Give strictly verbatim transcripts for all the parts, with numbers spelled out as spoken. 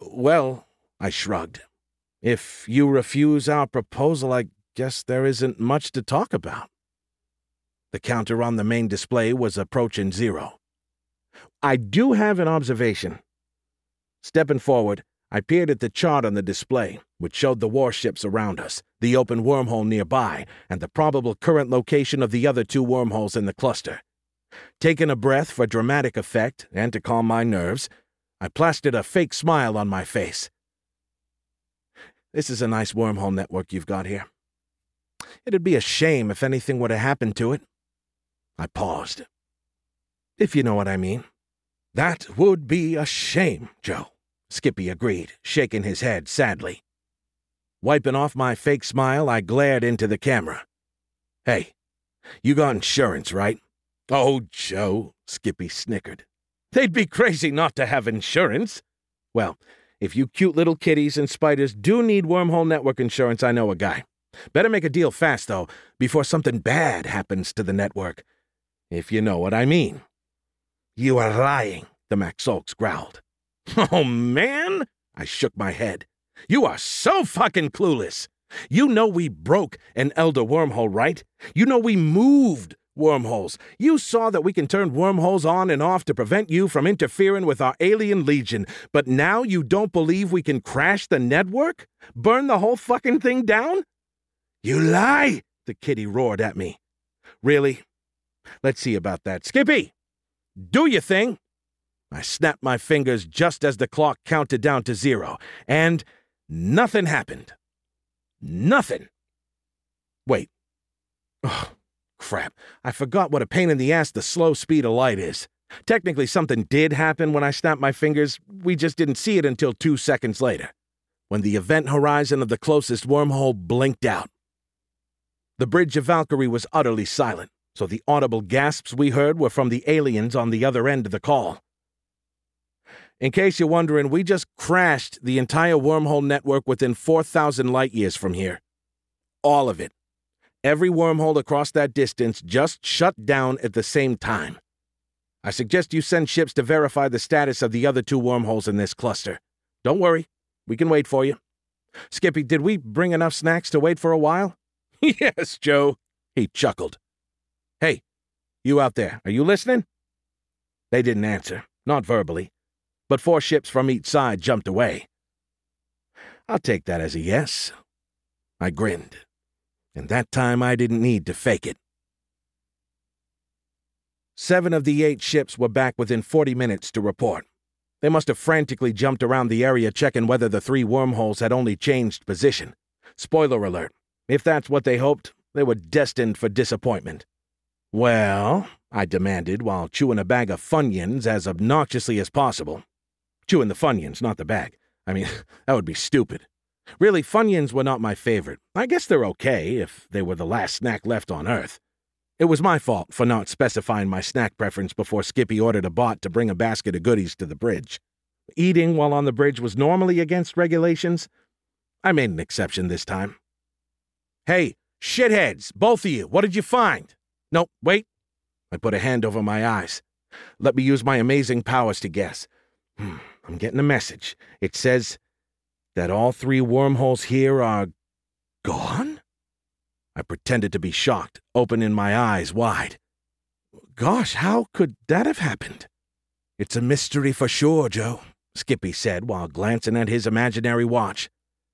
Well, I shrugged. If you refuse our proposal, I guess there isn't much to talk about. The counter on the main display was approaching zero. I do have an observation. Stepping forward, I peered at the chart on the display, which showed the warships around us, the open wormhole nearby, and the probable current location of the other two wormholes in the cluster. Taking a breath for dramatic effect and to calm my nerves, I plastered a fake smile on my face. This is a nice wormhole network you've got here. It'd be a shame if anything were to happen to it. I paused. If you know what I mean. That would be a shame, Joe, Skippy agreed, shaking his head sadly. Wiping off my fake smile, I glared into the camera. Hey, you got insurance, right? Oh, Joe, Skippy snickered. They'd be crazy not to have insurance. Well, if you cute little kitties and spiders do need Wormhole Network insurance, I know a guy. Better make a deal fast, though, before something bad happens to the network. If you know what I mean. You are lying, the Maxolks growled. Oh, man, I shook my head. You are so fucking clueless. You know we broke an Elder wormhole, right? You know we moved wormholes. You saw that we can turn wormholes on and off to prevent you from interfering with our alien legion, but now you don't believe we can crash the network? Burn the whole fucking thing down? You lie, the kitty roared at me. Really? Let's see about that. Skippy! Do your thing! I snapped my fingers just as the clock counted down to zero, and nothing happened. Nothing. Wait. Oh, crap. I forgot what a pain in the ass the slow speed of light is. Technically, something did happen when I snapped my fingers. We just didn't see it until two seconds later, when the event horizon of the closest wormhole blinked out. The bridge of Valkyrie was utterly silent, so the audible gasps we heard were from the aliens on the other end of the call. In case you're wondering, we just crashed the entire wormhole network within four thousand light-years from here. All of it. Every wormhole across that distance just shut down at the same time. I suggest you send ships to verify the status of the other two wormholes in this cluster. Don't worry, we can wait for you. Skippy, did we bring enough snacks to wait for a while? Yes, Joe, he chuckled. Hey, you out there, are you listening? They didn't answer, not verbally, but four ships from each side jumped away. I'll take that as a yes. I grinned, and that time I didn't need to fake it. Seven of the eight ships were back within forty minutes to report. They must have frantically jumped around the area checking whether the three wormholes had only changed position. Spoiler alert, if that's what they hoped, they were destined for disappointment. Well, I demanded while chewing a bag of Funyuns as obnoxiously as possible. Chewing the Funyuns, not the bag. I mean, that would be stupid. Really, Funyuns were not my favorite. I guess they're okay if they were the last snack left on Earth. It was my fault for not specifying my snack preference before Skippy ordered a bot to bring a basket of goodies to the bridge. Eating while on the bridge was normally against regulations. I made an exception this time. Hey, shitheads, both of you, what did you find? No, wait. I put a hand over my eyes. Let me use my amazing powers to guess. Hmm, I'm getting a message. It says that all three wormholes here are gone? I pretended to be shocked, opening my eyes wide. Gosh, how could that have happened? It's a mystery for sure, Joe, Skippy said while glancing at his imaginary watch.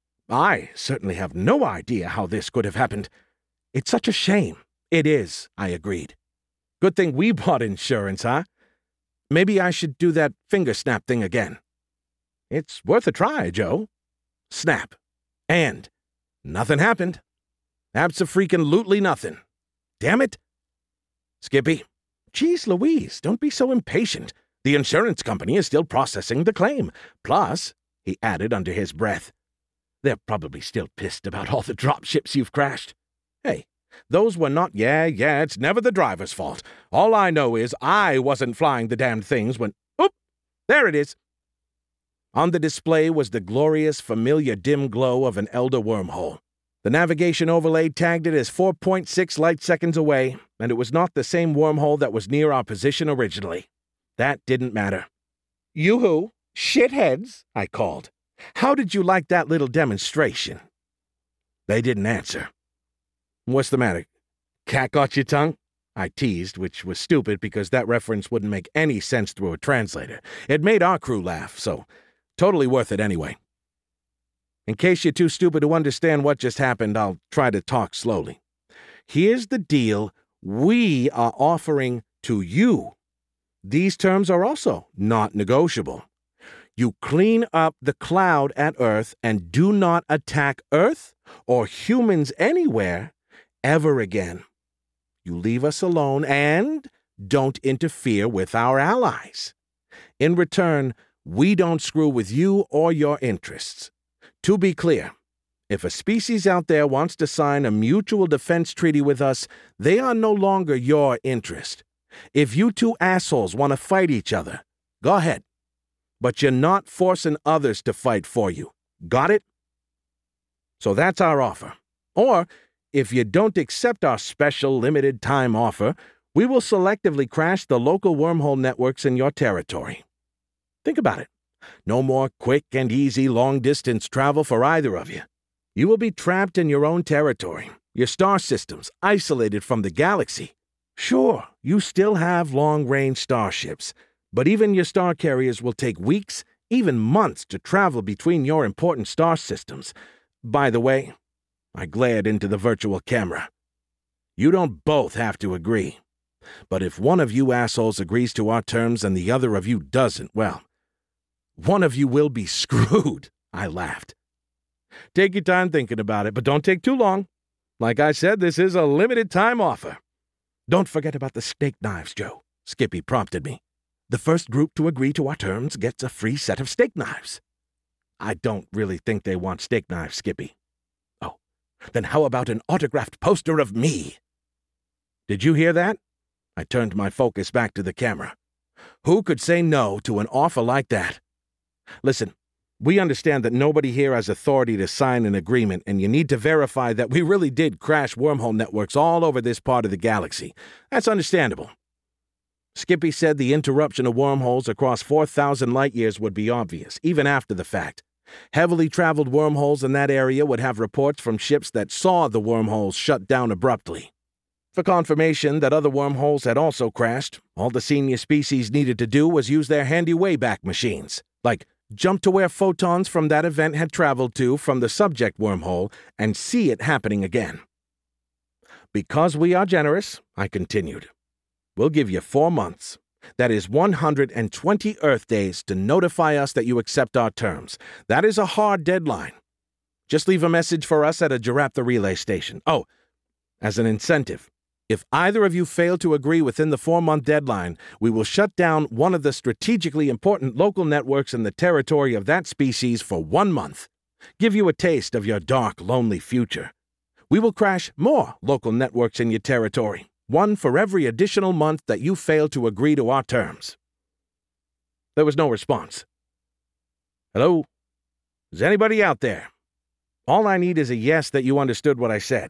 I certainly have no idea how this could have happened. It's such a shame. It is, I agreed. Good thing we bought insurance, huh? Maybe I should do that finger snap thing again. It's worth a try, Joe. Snap. And nothing happened. Abso-freaking-lutely nothing. Damn it. Skippy. Geez Louise, don't be so impatient. The insurance company is still processing the claim. Plus, he added under his breath, they're probably still pissed about all the dropships you've crashed. Hey, those were not, yeah, yeah, it's never the driver's fault. All I know is I wasn't flying the damned things when, oop, there it is. On the display was the glorious, familiar dim glow of an Elder wormhole. The navigation overlay tagged it as four point six light seconds away, and it was not the same wormhole that was near our position originally. That didn't matter. Yoo-hoo, shitheads, I called. How did you like that little demonstration?" They didn't answer. "What's the matter? Cat got your tongue?" I teased, which was stupid because that reference wouldn't make any sense through a translator. It made our crew laugh, so totally worth it anyway. In case you're too stupid to understand what just happened, I'll try to talk slowly. Here's the deal we are offering to you. These terms are also not negotiable. You clean up the cloud at Earth and do not attack Earth or humans anywhere ever again. You leave us alone and don't interfere with our allies. In return, we don't screw with you or your interests. To be clear, if a species out there wants to sign a mutual defense treaty with us, they are no longer your interest. If you two assholes want to fight each other, go ahead. But you're not forcing others to fight for you. Got it? So that's our offer. Or, if you don't accept our special limited time offer, we will selectively crash the local wormhole networks in your territory. Think about it. No more quick and easy long-distance travel for either of you. You will be trapped in your own territory, your star systems isolated from the galaxy. Sure, you still have long-range starships, but even your star carriers will take weeks, even months to travel between your important star systems. By the way, I glared into the virtual camera. You don't both have to agree. But if one of you assholes agrees to our terms and the other of you doesn't, well, one of you will be screwed, I laughed. Take your time thinking about it, but don't take too long. Like I said, this is a limited time offer. Don't forget about the steak knives, Joe, Skippy prompted me. The first group to agree to our terms gets a free set of steak knives. I don't really think they want steak knives, Skippy. Oh, then how about an autographed poster of me? Did you hear that? I turned my focus back to the camera. Who could say no to an offer like that? Listen, we understand that nobody here has authority to sign an agreement, and you need to verify that we really did crash wormhole networks all over this part of the galaxy. That's understandable. Skippy said the interruption of wormholes across four thousand light-years would be obvious, even after the fact. Heavily traveled wormholes in that area would have reports from ships that saw the wormholes shut down abruptly. For confirmation that other wormholes had also crashed, all the senior species needed to do was use their handy Wayback Machines, like jump to where photons from that event had traveled to from the subject wormhole and see it happening again. Because we are generous, I continued, we'll give you four months. That is one hundred twenty Earth days to notify us that you accept our terms. That is a hard deadline. Just leave a message for us at a Giraptha relay station. Oh, as an incentive, if either of you fail to agree within the four-month deadline, we will shut down one of the strategically important local networks in the territory of that species for one month. Give you a taste of your dark, lonely future. We will crash more local networks in your territory, one for every additional month that you fail to agree to our terms. There was no response. Hello? Is anybody out there? All I need is a yes that you understood what I said.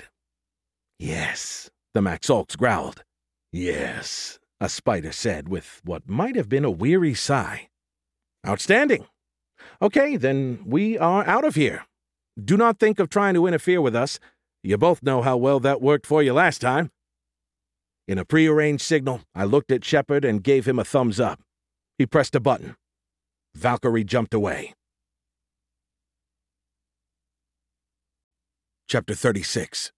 Yes. The Maxolks growled. Yes, a spider said with what might have been a weary sigh. Outstanding. Okay, then we are out of here. Do not think of trying to interfere with us. You both know how well that worked for you last time. In a prearranged signal, I looked at Shepard and gave him a thumbs up. He pressed a button. Valkyrie jumped away. Chapter thirty-six.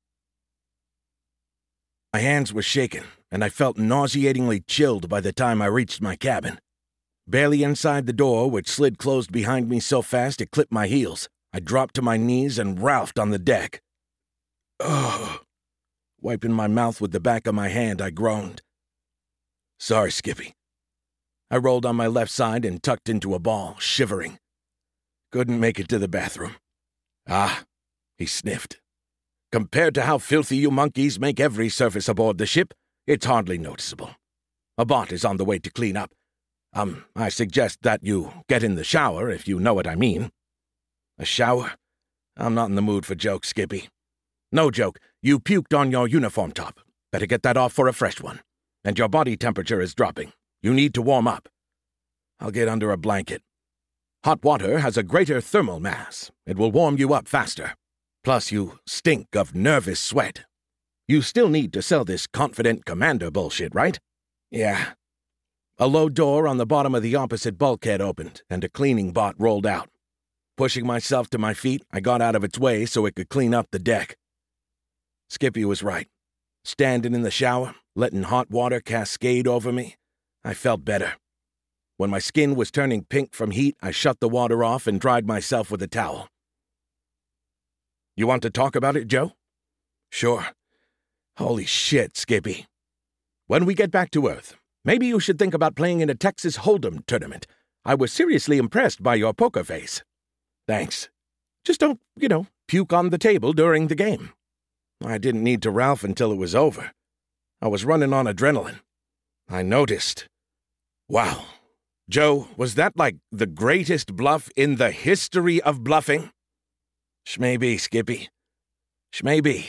My hands were shaking, and I felt nauseatingly chilled by the time I reached my cabin. Barely inside the door, which slid closed behind me so fast it clipped my heels, I dropped to my knees and ralphed on the deck. Ugh. Wiping my mouth with the back of my hand, I groaned. Sorry, Skippy. I rolled on my left side and tucked into a ball, shivering. Couldn't make it to the bathroom. Ah, he sniffed. Compared to how filthy you monkeys make every surface aboard the ship, it's hardly noticeable. A bot is on the way to clean up. Um, I suggest that you get in the shower, if you know what I mean. A shower? I'm not in the mood for jokes, Skippy. No joke, you puked on your uniform top. Better get that off for a fresh one. And your body temperature is dropping. You need to warm up. I'll get under a blanket. Hot water has a greater thermal mass. It will warm you up faster. Plus, you stink of nervous sweat. You still need to sell this confident commander bullshit, right? Yeah. A low door on the bottom of the opposite bulkhead opened, and a cleaning bot rolled out. Pushing myself to my feet, I got out of its way so it could clean up the deck. Skippy was right. Standing in the shower, letting hot water cascade over me, I felt better. When my skin was turning pink from heat, I shut the water off and dried myself with a towel. You want to talk about it, Joe? Sure. Holy shit, Skippy. When we get back to Earth, maybe you should think about playing in a Texas Hold'em tournament. I was seriously impressed by your poker face. Thanks. Just don't, you know, puke on the table during the game. I didn't need to Ralph until it was over. I was running on adrenaline. I noticed. Wow. Joe, was that like the greatest bluff in the history of bluffing? Shmaybe, Skippy. Shmaybe.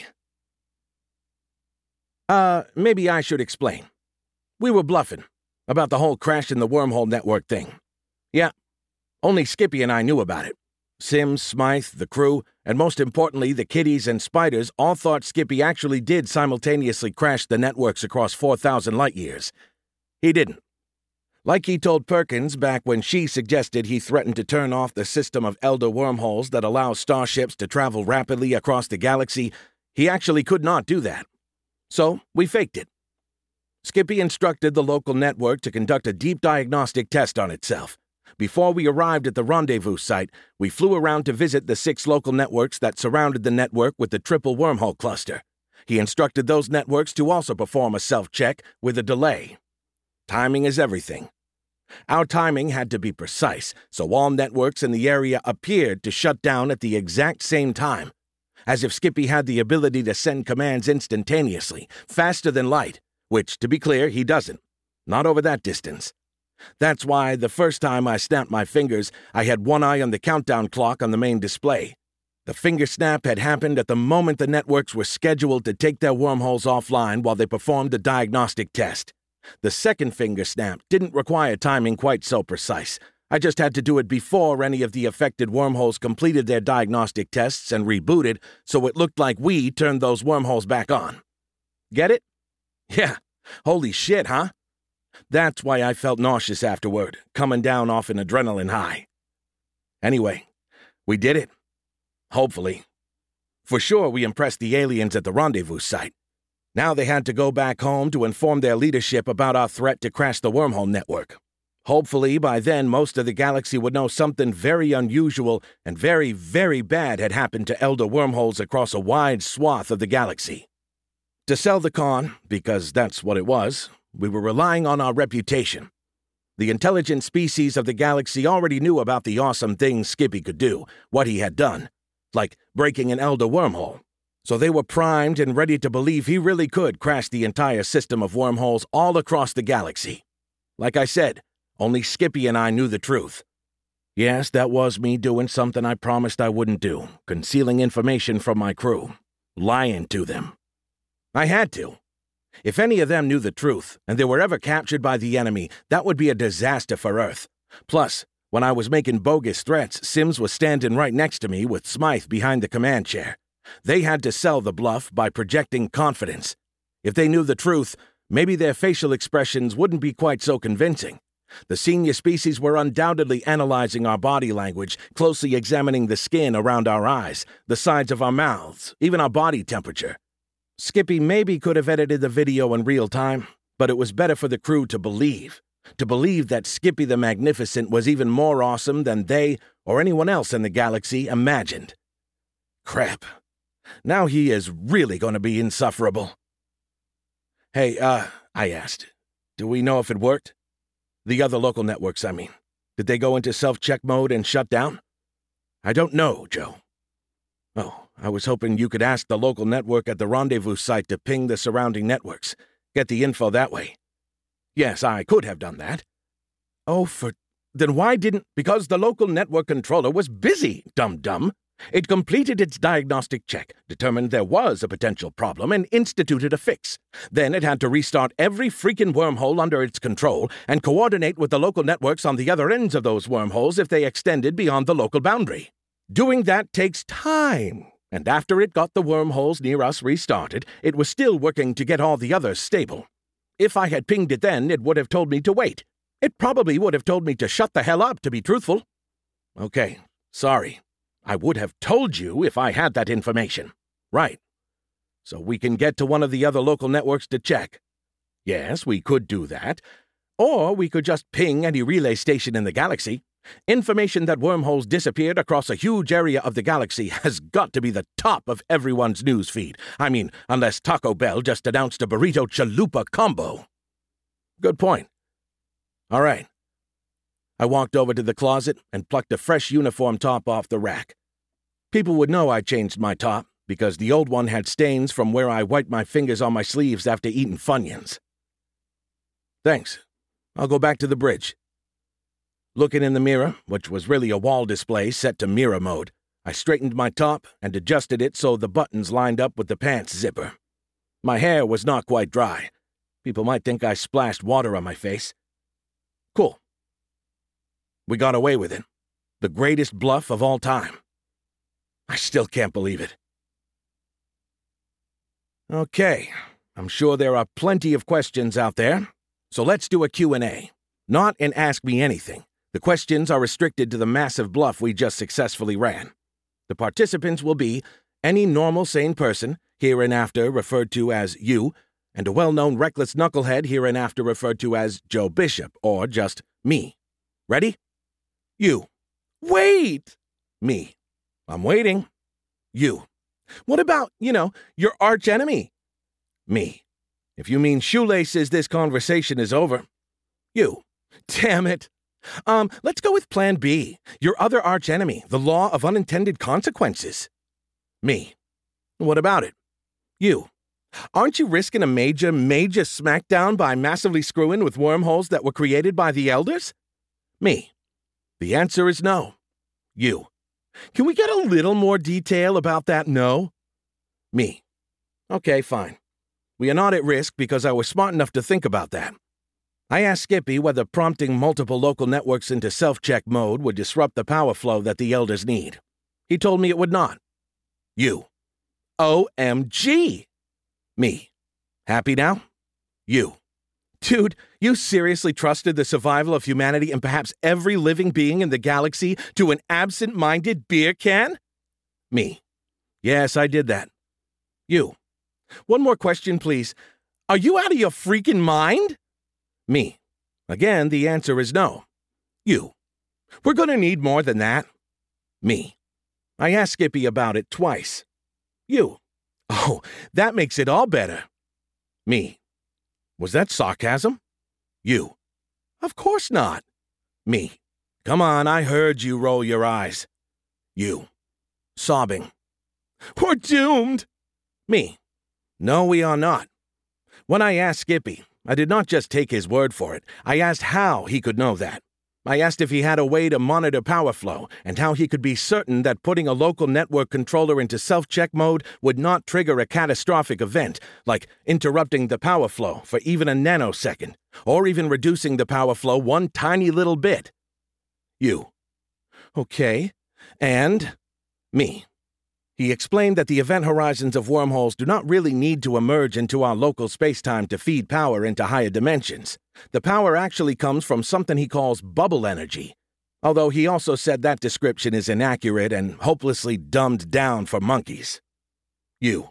Uh, maybe I should explain. We were bluffing about the whole crash in the wormhole network thing. Yeah, only Skippy and I knew about it. Sims, Smythe, the crew, and most importantly, the kiddies and spiders all thought Skippy actually did simultaneously crash the networks across four thousand light-years. He didn't. Like he told Perkins back when she suggested he threatened to turn off the system of Elder wormholes that allows starships to travel rapidly across the galaxy, he actually could not do that. So, we faked it. Skippy instructed the local network to conduct a deep diagnostic test on itself. Before we arrived at the rendezvous site, we flew around to visit the six local networks that surrounded the network with the triple wormhole cluster. He instructed those networks to also perform a self-check with a delay. Timing is everything. Our timing had to be precise, so all networks in the area appeared to shut down at the exact same time, as if Skippy had the ability to send commands instantaneously, faster than light, which, to be clear, he doesn't. Not over that distance. That's why the first time I snapped my fingers, I had one eye on the countdown clock on the main display. The finger snap had happened at the moment the networks were scheduled to take their wormholes offline while they performed a diagnostic test. The second finger snap didn't require timing quite so precise. I just had to do it before any of the affected wormholes completed their diagnostic tests and rebooted, so it looked like we turned those wormholes back on. Get it? Yeah. Holy shit, huh? That's why I felt nauseous afterward, coming down off an adrenaline high. Anyway, we did it. Hopefully. For sure we impressed the aliens at the rendezvous site. Now they had to go back home to inform their leadership about our threat to crash the wormhole network. Hopefully by then most of the galaxy would know something very unusual and very, very bad had happened to Elder wormholes across a wide swath of the galaxy. To sell the con, because that's what it was, we were relying on our reputation. The intelligent species of the galaxy already knew about the awesome things Skippy could do, what he had done, like breaking an Elder wormhole. So they were primed and ready to believe he really could crash the entire system of wormholes all across the galaxy. Like I said, only Skippy and I knew the truth. Yes, that was me doing something I promised I wouldn't do, concealing information from my crew, lying to them. I had to. If any of them knew the truth, and they were ever captured by the enemy, that would be a disaster for Earth. Plus, when I was making bogus threats, Sims was standing right next to me with Smythe behind the command chair. They had to sell the bluff by projecting confidence. If they knew the truth, maybe their facial expressions wouldn't be quite so convincing. The senior species were undoubtedly analyzing our body language, closely examining the skin around our eyes, the sides of our mouths, even our body temperature. Skippy maybe could have edited the video in real time, but it was better for the crew to believe. To believe that Skippy the Magnificent was even more awesome than they or anyone else in the galaxy imagined. Crap. Now he is really going to be insufferable. Hey, uh, I asked, do we know if it worked? The other local networks, I mean. Did they go into self-check mode and shut down? I don't know, Joe. Oh, I was hoping you could ask the local network at the rendezvous site to ping the surrounding networks. Get the info that way. Yes, I could have done that. Oh, for... Then why didn't... Because the local network controller was busy, dum-dum. It completed its diagnostic check, determined there was a potential problem, and instituted a fix. Then it had to restart every freaking wormhole under its control and coordinate with the local networks on the other ends of those wormholes if they extended beyond the local boundary. Doing that takes time, and after it got the wormholes near us restarted, it was still working to get all the others stable. If I had pinged it then, it would have told me to wait. It probably would have told me to shut the hell up, to be truthful. Okay, sorry. I would have told you if I had that information. Right. So we can get to one of the other local networks to check. Yes, we could do that. Or we could just ping any relay station in the galaxy. Information that wormholes disappeared across a huge area of the galaxy has got to be the top of everyone's news feed. I mean, unless Taco Bell just announced a burrito chalupa combo. Good point. All right. I walked over to the closet and plucked a fresh uniform top off the rack. People would know I changed my top, because the old one had stains from where I wiped my fingers on my sleeves after eating Funyuns. Thanks. I'll go back to the bridge. Looking in the mirror, which was really a wall display set to mirror mode, I straightened my top and adjusted it so the buttons lined up with the pants zipper. My hair was not quite dry. People might think I splashed water on my face. Cool. We got away with it. The greatest bluff of all time. I still can't believe it. Okay, I'm sure there are plenty of questions out there, so let's do a Q and A. Not an Ask Me Anything. The questions are restricted to the massive bluff we just successfully ran. The participants will be any normal sane person, hereinafter referred to as you, and a well-known reckless knucklehead hereinafter referred to as Joe Bishop, or just me. Ready? You. Wait! Me. I'm waiting. You. What about, you know, your archenemy? Me. If you mean shoelaces, this conversation is over. You. Damn it. Um, let's go with Plan B. Your other archenemy, the law of unintended consequences. Me. What about it? You. Aren't you risking a major, major smackdown by massively screwing with wormholes that were created by the Elders? Me. The answer is no. You. Can we get a little more detail about that no? Me. Okay, fine. We are not at risk because I was smart enough to think about that. I asked Skippy whether prompting multiple local networks into self-check mode would disrupt the power flow that the Elders need. He told me it would not. You. O M G! Me. Happy now? You. Dude, you seriously trusted the survival of humanity and perhaps every living being in the galaxy to an absent-minded beer can? Me. Yes, I did that. You. One more question, please. Are you out of your freaking mind? Me. Again, the answer is no. You. We're going to need more than that. Me. I asked Skippy about it twice. You. Oh, that makes it all better. Me. Was that sarcasm? You. Of course not. Me. Come on, I heard you roll your eyes. You. Sobbing. We're doomed. Me. No, we are not. When I asked Skippy, I did not just take his word for it. I asked how he could know that. I asked if he had a way to monitor power flow and how he could be certain that putting a local network controller into self-check mode would not trigger a catastrophic event, like interrupting the power flow for even a nanosecond, or even reducing the power flow one tiny little bit. You. Okay. And? Me. He explained that the event horizons of wormholes do not really need to emerge into our local spacetime to feed power into higher dimensions. The power actually comes from something he calls bubble energy, although he also said that description is inaccurate and hopelessly dumbed down for monkeys. You.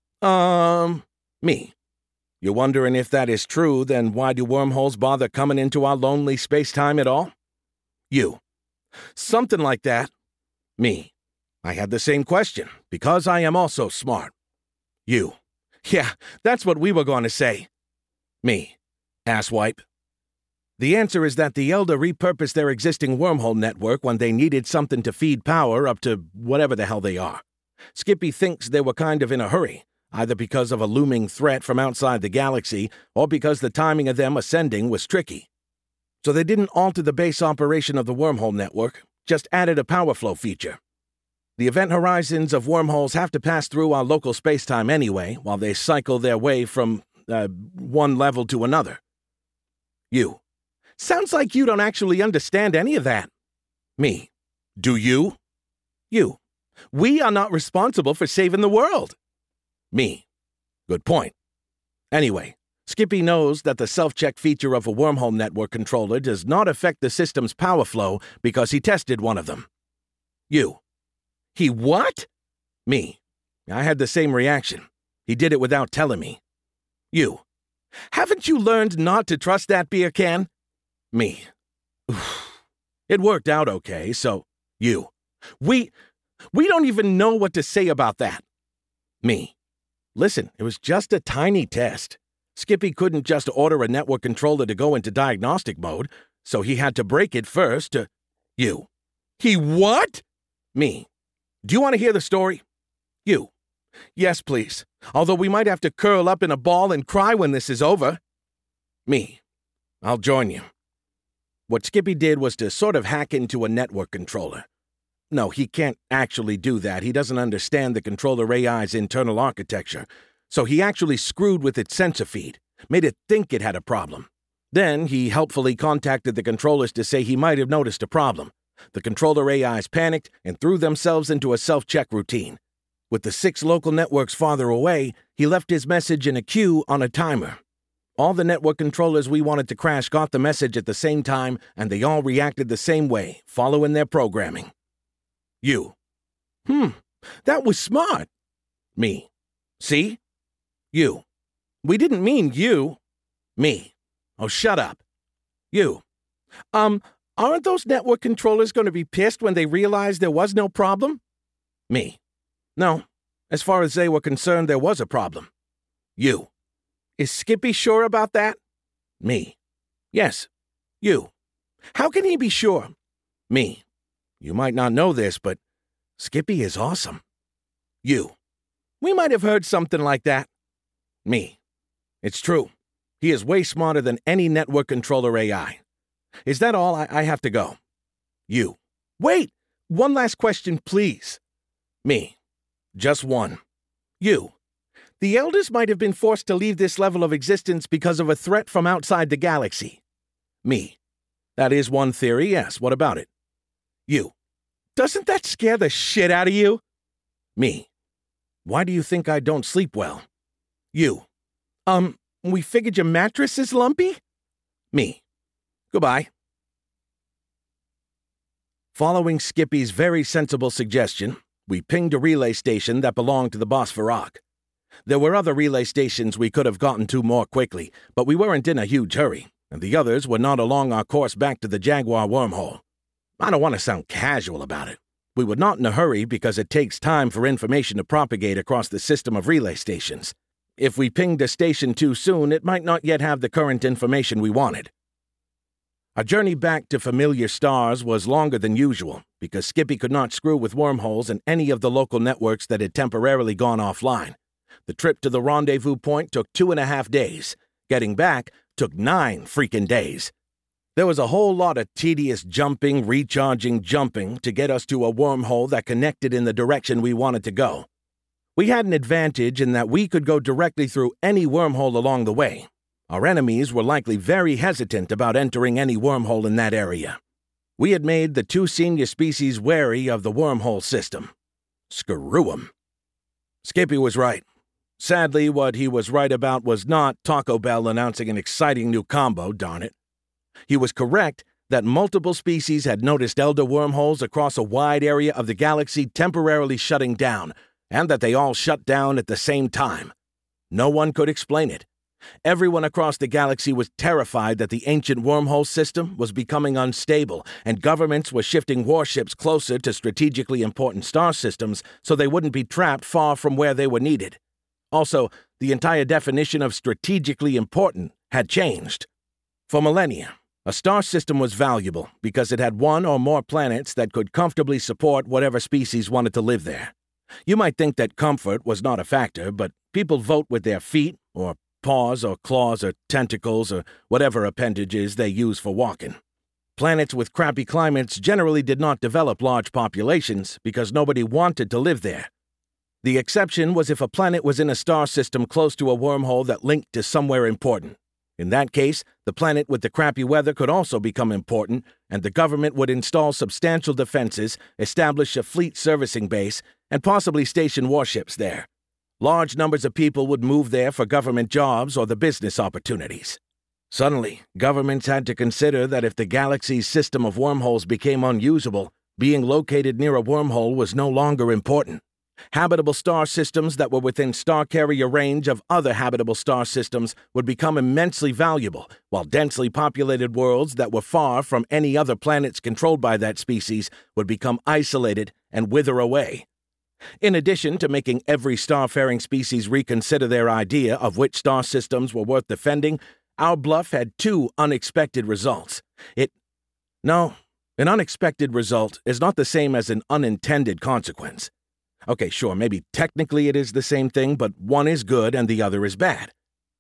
Um, me. You're wondering if that is true, then why do wormholes bother coming into our lonely spacetime at all? You. Something like that. Me. I had the same question, because I am also smart. You. Yeah, that's what we were going to say. Me. Asswipe. The answer is that the Elder repurposed their existing wormhole network when they needed something to feed power up to whatever the hell they are. Skippy thinks they were kind of in a hurry, either because of a looming threat from outside the galaxy or because the timing of them ascending was tricky. So they didn't alter the base operation of the wormhole network, just added a power flow feature. The event horizons of wormholes have to pass through our local spacetime anyway, while they cycle their way from uh, one level to another. You. Sounds like you don't actually understand any of that. Me. Do you? You. We are not responsible for saving the world. Me. Good point. Anyway, Skippy knows that the self-check feature of a wormhole network controller does not affect the system's power flow because he tested one of them. You. He what? Me. I had the same reaction. He did it without telling me. You. Haven't you learned not to trust that beer can? Me. It worked out okay, so... You. We... We don't even know what to say about that. Me. Listen, it was just a tiny test. Skippy couldn't just order a network controller to go into diagnostic mode, so he had to break it first to... You. He what? Me. Do you want to hear the story? You. Yes, please. Although we might have to curl up in a ball and cry when this is over. Me. I'll join you. What Skippy did was to sort of hack into a network controller. No, he can't actually do that. He doesn't understand the controller A I's internal architecture. So he actually screwed with its sensor feed, made it think it had a problem. Then he helpfully contacted the controllers to say he might have noticed a problem. The controller A Is panicked and threw themselves into a self-check routine. With the six local networks farther away, he left his message in a queue on a timer. All the network controllers we wanted to crash got the message at the same time, and they all reacted the same way, following their programming. You. Hmm, that was smart. Me. See? You. We didn't mean you. Me. Oh, shut up. You. Um, aren't those network controllers going to be pissed when they realize there was no problem? Me. No. As far as they were concerned, there was a problem. You. Is Skippy sure about that? Me. Yes. You. How can he be sure? Me. You might not know this, but Skippy is awesome. You. We might have heard something like that. Me. It's true. He is way smarter than any network controller A I. Is that all? I, I have to go. You. Wait! One last question, please. Me. Just one. You. The Elders might have been forced to leave this level of existence because of a threat from outside the galaxy. Me. That is one theory, yes. What about it? You. Doesn't that scare the shit out of you? Me. Why do you think I don't sleep well? You. Um, we figured your mattress is lumpy? Me. Goodbye. Following Skippy's very sensible suggestion, we pinged a relay station that belonged to the boss Varrock. There were other relay stations we could have gotten to more quickly, but we weren't in a huge hurry, and the others were not along our course back to the Jaguar wormhole. I don't want to sound casual about it. We were not in a hurry because it takes time for information to propagate across the system of relay stations. If we pinged a station too soon, it might not yet have the current information we wanted. Our journey back to familiar stars was longer than usual because Skippy could not screw with wormholes in any of the local networks that had temporarily gone offline. The trip to the rendezvous point took two and a half days. Getting back took nine freaking days. There was a whole lot of tedious jumping, recharging, jumping to get us to a wormhole that connected in the direction we wanted to go. We had an advantage in that we could go directly through any wormhole along the way. Our enemies were likely very hesitant about entering any wormhole in that area. We had made the two senior species wary of the wormhole system. Screw 'em. Skippy was right. Sadly, what he was right about was not Taco Bell announcing an exciting new combo, darn it. He was correct that multiple species had noticed elder wormholes across a wide area of the galaxy temporarily shutting down, and that they all shut down at the same time. No one could explain it. Everyone across the galaxy was terrified that the ancient wormhole system was becoming unstable, and governments were shifting warships closer to strategically important star systems so they wouldn't be trapped far from where they were needed. Also, the entire definition of strategically important had changed. For millennia, a star system was valuable because it had one or more planets that could comfortably support whatever species wanted to live there. You might think that comfort was not a factor, but people vote with their feet, or paws, or claws, or tentacles, or whatever appendages they use for walking. Planets with crappy climates generally did not develop large populations because nobody wanted to live there. The exception was if a planet was in a star system close to a wormhole that linked to somewhere important. In that case, the planet with the crappy weather could also become important, and the government would install substantial defenses, establish a fleet servicing base, and possibly station warships there. Large numbers of people would move there for government jobs or the business opportunities. Suddenly, governments had to consider that if the galaxy's system of wormholes became unusable, being located near a wormhole was no longer important. Habitable star systems that were within star carrier range of other habitable star systems would become immensely valuable, while densely populated worlds that were far from any other planets controlled by that species would become isolated and wither away. In addition to making every starfaring species reconsider their idea of which star systems were worth defending, our bluff had two unexpected results. It... No, an unexpected result is not the same as an unintended consequence. Okay, sure, maybe technically it is the same thing, but one is good and the other is bad.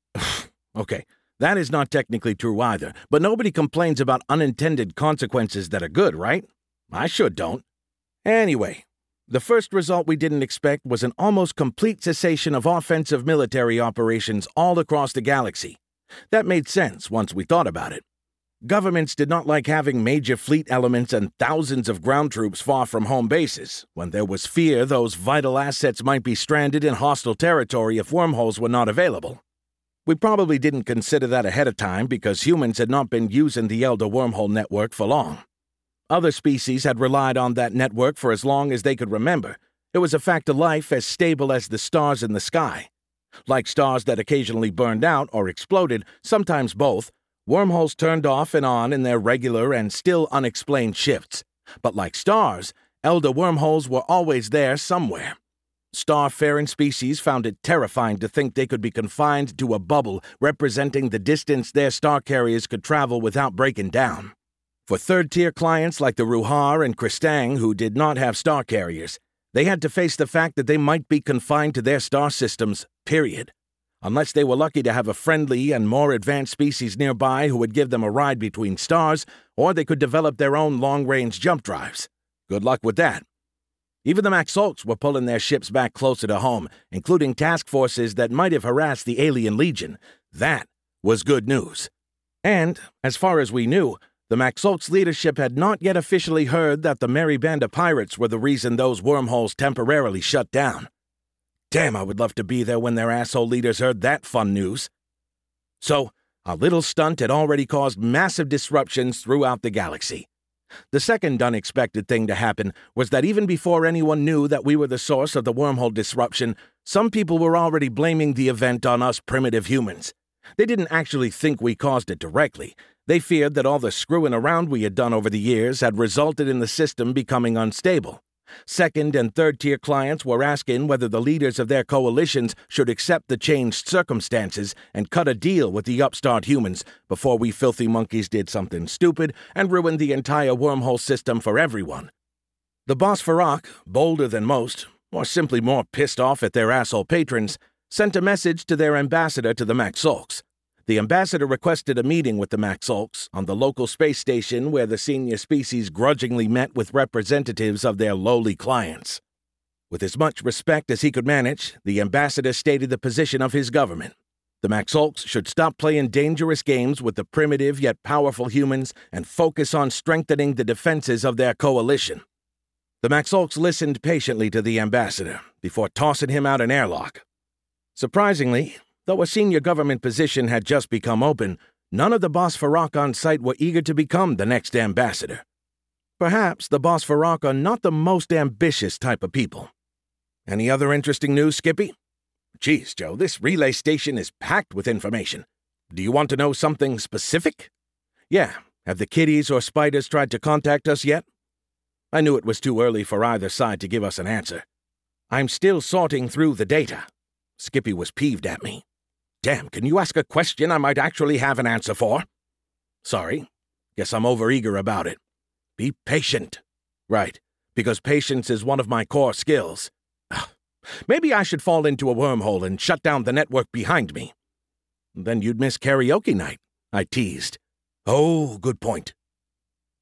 Okay, that is not technically true either, but nobody complains about unintended consequences that are good, right? I sure don't. Anyway, the first result we didn't expect was an almost complete cessation of offensive military operations all across the galaxy. That made sense once we thought about it. Governments did not like having major fleet elements and thousands of ground troops far from home bases, when there was fear those vital assets might be stranded in hostile territory if wormholes were not available. We probably didn't consider that ahead of time because humans had not been using the Elder Wormhole network for long. Other species had relied on that network for as long as they could remember. It was a fact of life as stable as the stars in the sky. Like stars that occasionally burned out or exploded, sometimes both, wormholes turned off and on in their regular and still unexplained shifts. But like stars, elder wormholes were always there somewhere. Starfaring species found it terrifying to think they could be confined to a bubble representing the distance their star carriers could travel without breaking down. For third-tier clients like the Ruhar and Kristang who did not have star carriers, they had to face the fact that they might be confined to their star systems, period. Unless they were lucky to have a friendly and more advanced species nearby who would give them a ride between stars, or they could develop their own long-range jump drives. Good luck with that. Even the Maxolks were pulling their ships back closer to home, including task forces that might have harassed the Alien Legion. That was good news. And, as far as we knew, the Maxolks' leadership had not yet officially heard that the merry band of pirates were the reason those wormholes temporarily shut down. Damn, I would love to be there when their asshole leaders heard that fun news. So, our little stunt had already caused massive disruptions throughout the galaxy. The second unexpected thing to happen was that even before anyone knew that we were the source of the wormhole disruption, some people were already blaming the event on us primitive humans. They didn't actually think we caused it directly. They feared that all the screwing around we had done over the years had resulted in the system becoming unstable. Second and third-tier clients were asking whether the leaders of their coalitions should accept the changed circumstances and cut a deal with the upstart humans before we filthy monkeys did something stupid and ruined the entire wormhole system for everyone. The Bosphorok, bolder than most, or simply more pissed off at their asshole patrons, sent a message to their ambassador to the Maxolks. The ambassador requested a meeting with the Maxolks on the local space station where the senior species grudgingly met with representatives of their lowly clients. With as much respect as he could manage, the ambassador stated the position of his government. The Maxolks should stop playing dangerous games with the primitive yet powerful humans and focus on strengthening the defenses of their coalition. The Maxolks listened patiently to the ambassador before tossing him out an airlock. Surprisingly, though a senior government position had just become open, none of the Bosphorok on site were eager to become the next ambassador. Perhaps the Bosphorok are not the most ambitious type of people. Any other interesting news, Skippy? Geez, Joe, this relay station is packed with information. Do you want to know something specific? Yeah, have the kitties or spiders tried to contact us yet? I knew it was too early for either side to give us an answer. I'm still sorting through the data. Skippy was peeved at me. Damn, can you ask a question I might actually have an answer for? Sorry. Guess I'm overeager about it. Be patient. Right, because patience is one of my core skills. Maybe I should fall into a wormhole and shut down the network behind me. Then you'd miss karaoke night, I teased. Oh, good point.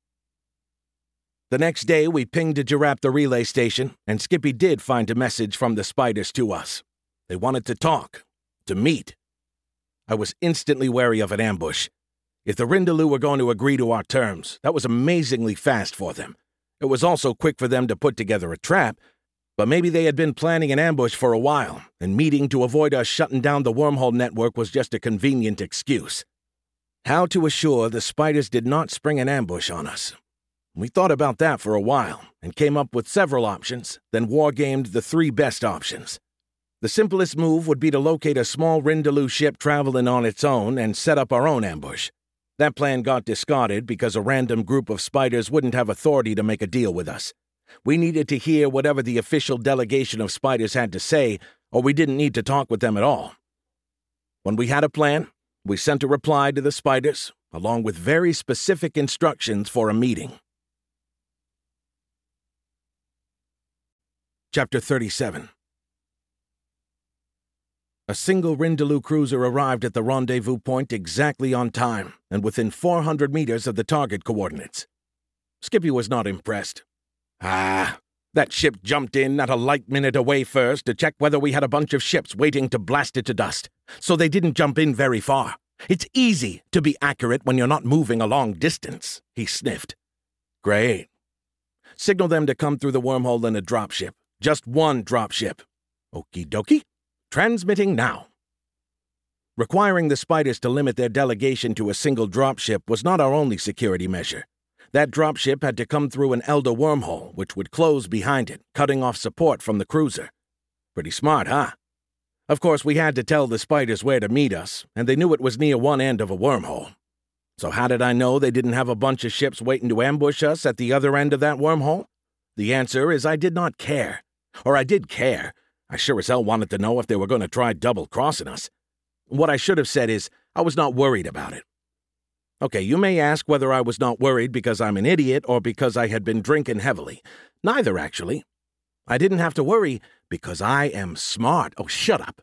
The next day, we pinged a Giraptha relay station, and Skippy did find a message from the spiders to us. They wanted to talk, to meet. I was instantly wary of an ambush. If the Rindaloo were going to agree to our terms, that was amazingly fast for them. It was also quick for them to put together a trap, but maybe they had been planning an ambush for a while, and meeting to avoid us shutting down the wormhole network was just a convenient excuse. How to assure the spiders did not spring an ambush on us? We thought about that for a while, and came up with several options, then wargamed the three best options. The simplest move would be to locate a small Rindaloo ship traveling on its own and set up our own ambush. That plan got discarded because a random group of spiders wouldn't have authority to make a deal with us. We needed to hear whatever the official delegation of spiders had to say, or we didn't need to talk with them at all. When we had a plan, we sent a reply to the spiders, along with very specific instructions for a meeting. Chapter thirty-seven. A single Rindaloo cruiser arrived at the rendezvous point exactly on time and within four hundred meters of the target coordinates. Skippy was not impressed. Ah, that ship jumped in at a light minute away first to check whether we had a bunch of ships waiting to blast it to dust, so they didn't jump in very far. It's easy to be accurate when you're not moving a long distance, he sniffed. Great. Signal them to come through the wormhole in a dropship. Just one dropship. Okie dokie. Transmitting now. Requiring the spiders to limit their delegation to a single dropship was not our only security measure. That dropship had to come through an Elder wormhole, which would close behind it, cutting off support from the cruiser. Pretty smart, huh? Of course, we had to tell the spiders where to meet us, and they knew it was near one end of a wormhole. So how did I know they didn't have a bunch of ships waiting to ambush us at the other end of that wormhole? The answer is I did not care. Or I did care. I sure as hell wanted to know if they were going to try double-crossing us. What I should have said is I was not worried about it. Okay, you may ask whether I was not worried because I'm an idiot or because I had been drinking heavily. Neither, actually. I didn't have to worry because I am smart. Oh, shut up.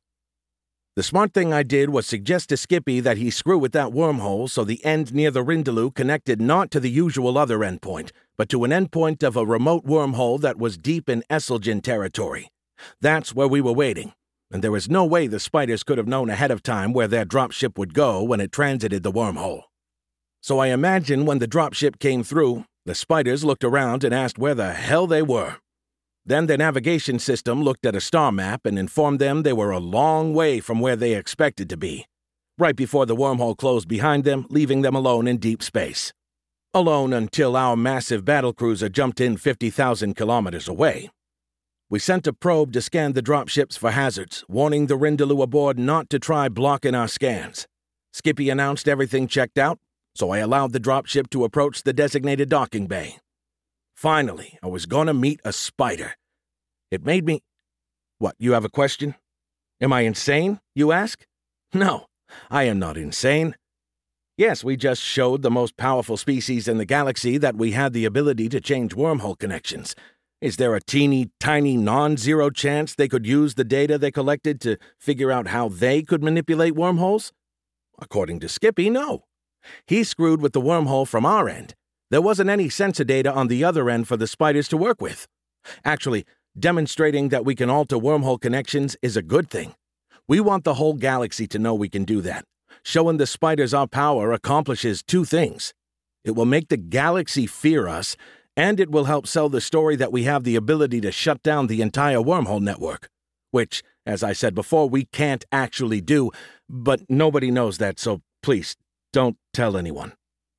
The smart thing I did was suggest to Skippy that he screw with that wormhole so the end near the Rindaloo connected not to the usual other endpoint, but to an endpoint of a remote wormhole that was deep in Esselgen territory. That's where we were waiting, and there was no way the spiders could have known ahead of time where their dropship would go when it transited the wormhole. So I imagine when the dropship came through, the spiders looked around and asked where the hell they were. Then the navigation system looked at a star map and informed them they were a long way from where they expected to be, right before the wormhole closed behind them, leaving them alone in deep space. Alone until our massive battlecruiser jumped in fifty thousand kilometers away. We sent a probe to scan the dropships for hazards, warning the Rindaloo aboard not to try blocking our scans. Skippy announced everything checked out, so I allowed the dropship to approach the designated docking bay. Finally, I was going to meet a spider. It made me... What, you have a question? Am I insane, you ask? No, I am not insane. Yes, we just showed the most powerful species in the galaxy that we had the ability to change wormhole connections. Is there a teeny, tiny, non-zero chance they could use the data they collected to figure out how they could manipulate wormholes? According to Skippy, no. He screwed with the wormhole from our end. There wasn't any sensor data on the other end for the spiders to work with. Actually, demonstrating that we can alter wormhole connections is a good thing. We want the whole galaxy to know we can do that. Showing the spiders our power accomplishes two things. It will make the galaxy fear us, and it will help sell the story that we have the ability to shut down the entire wormhole network, which, as I said before, we can't actually do, but nobody knows that, so please, don't tell anyone.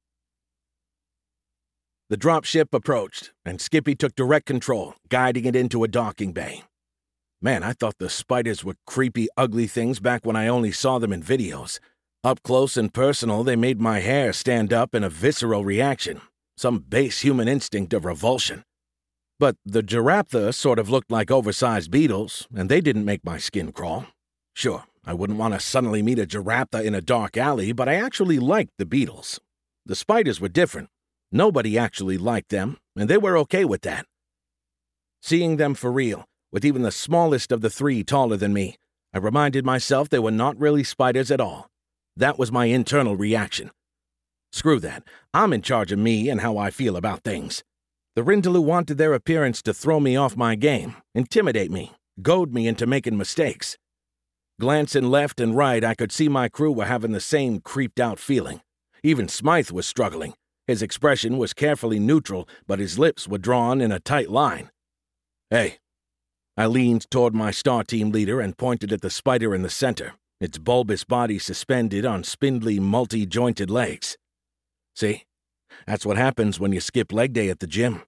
The dropship approached, and Skippy took direct control, guiding it into a docking bay. Man, I thought the spiders were creepy, ugly things back when I only saw them in videos. Up close and personal, they made my hair stand up in a visceral reaction, some base human instinct of revulsion. But the Giraptha sort of looked like oversized beetles, and they didn't make my skin crawl. Sure, I wouldn't want to suddenly meet a Giraptha in a dark alley, but I actually liked the beetles. The spiders were different. Nobody actually liked them, and they were okay with that. Seeing them for real, with even the smallest of the three taller than me, I reminded myself they were not really spiders at all. That was my internal reaction. Screw that. I'm in charge of me and how I feel about things. The Rindalu wanted their appearance to throw me off my game, intimidate me, goad me into making mistakes. Glancing left and right, I could see my crew were having the same creeped-out feeling. Even Smythe was struggling. His expression was carefully neutral, but his lips were drawn in a tight line. "Hey." I leaned toward my star team leader and pointed at the spider in the center, its bulbous body suspended on spindly, multi-jointed legs. "See? That's what happens when you skip leg day at the gym."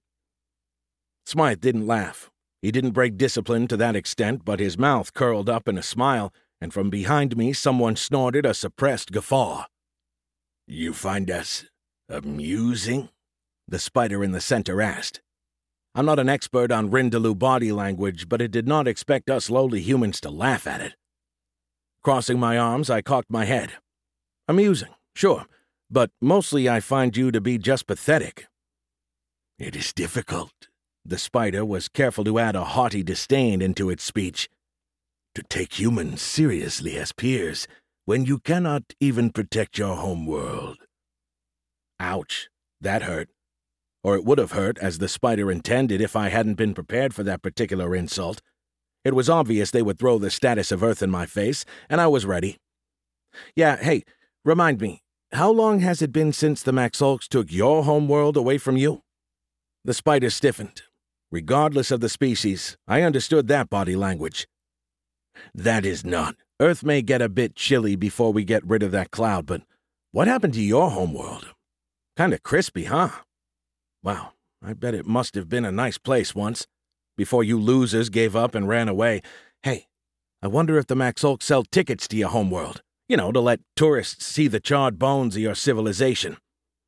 Smythe didn't laugh. He didn't break discipline to that extent, but his mouth curled up in a smile, and from behind me someone snorted a suppressed guffaw. "You find us amusing?" the spider in the center asked. I'm not an expert on Rindalu body language, but it did not expect us lowly humans to laugh at it. Crossing my arms, I cocked my head. "Amusing, sure, but mostly I find you to be just pathetic." "It is difficult." The spider was careful to add a haughty disdain into its speech. "To take humans seriously as peers when you cannot even protect your home world." Ouch, that hurt. Or it would have hurt, as the spider intended, if I hadn't been prepared for that particular insult. It was obvious they would throw the status of Earth in my face, and I was ready. "Yeah, hey, remind me, how long has it been since the Maxolks took your home world away from you?" The spider stiffened. Regardless of the species, I understood that body language. "That is not. Earth may get a bit chilly before we get rid of that cloud, but what happened to your homeworld? Kinda crispy, huh? Wow, I bet it must have been a nice place once, before you losers gave up and ran away. Hey, I wonder if the Maxolks sell tickets to your homeworld, you know, to let tourists see the charred bones of your civilization."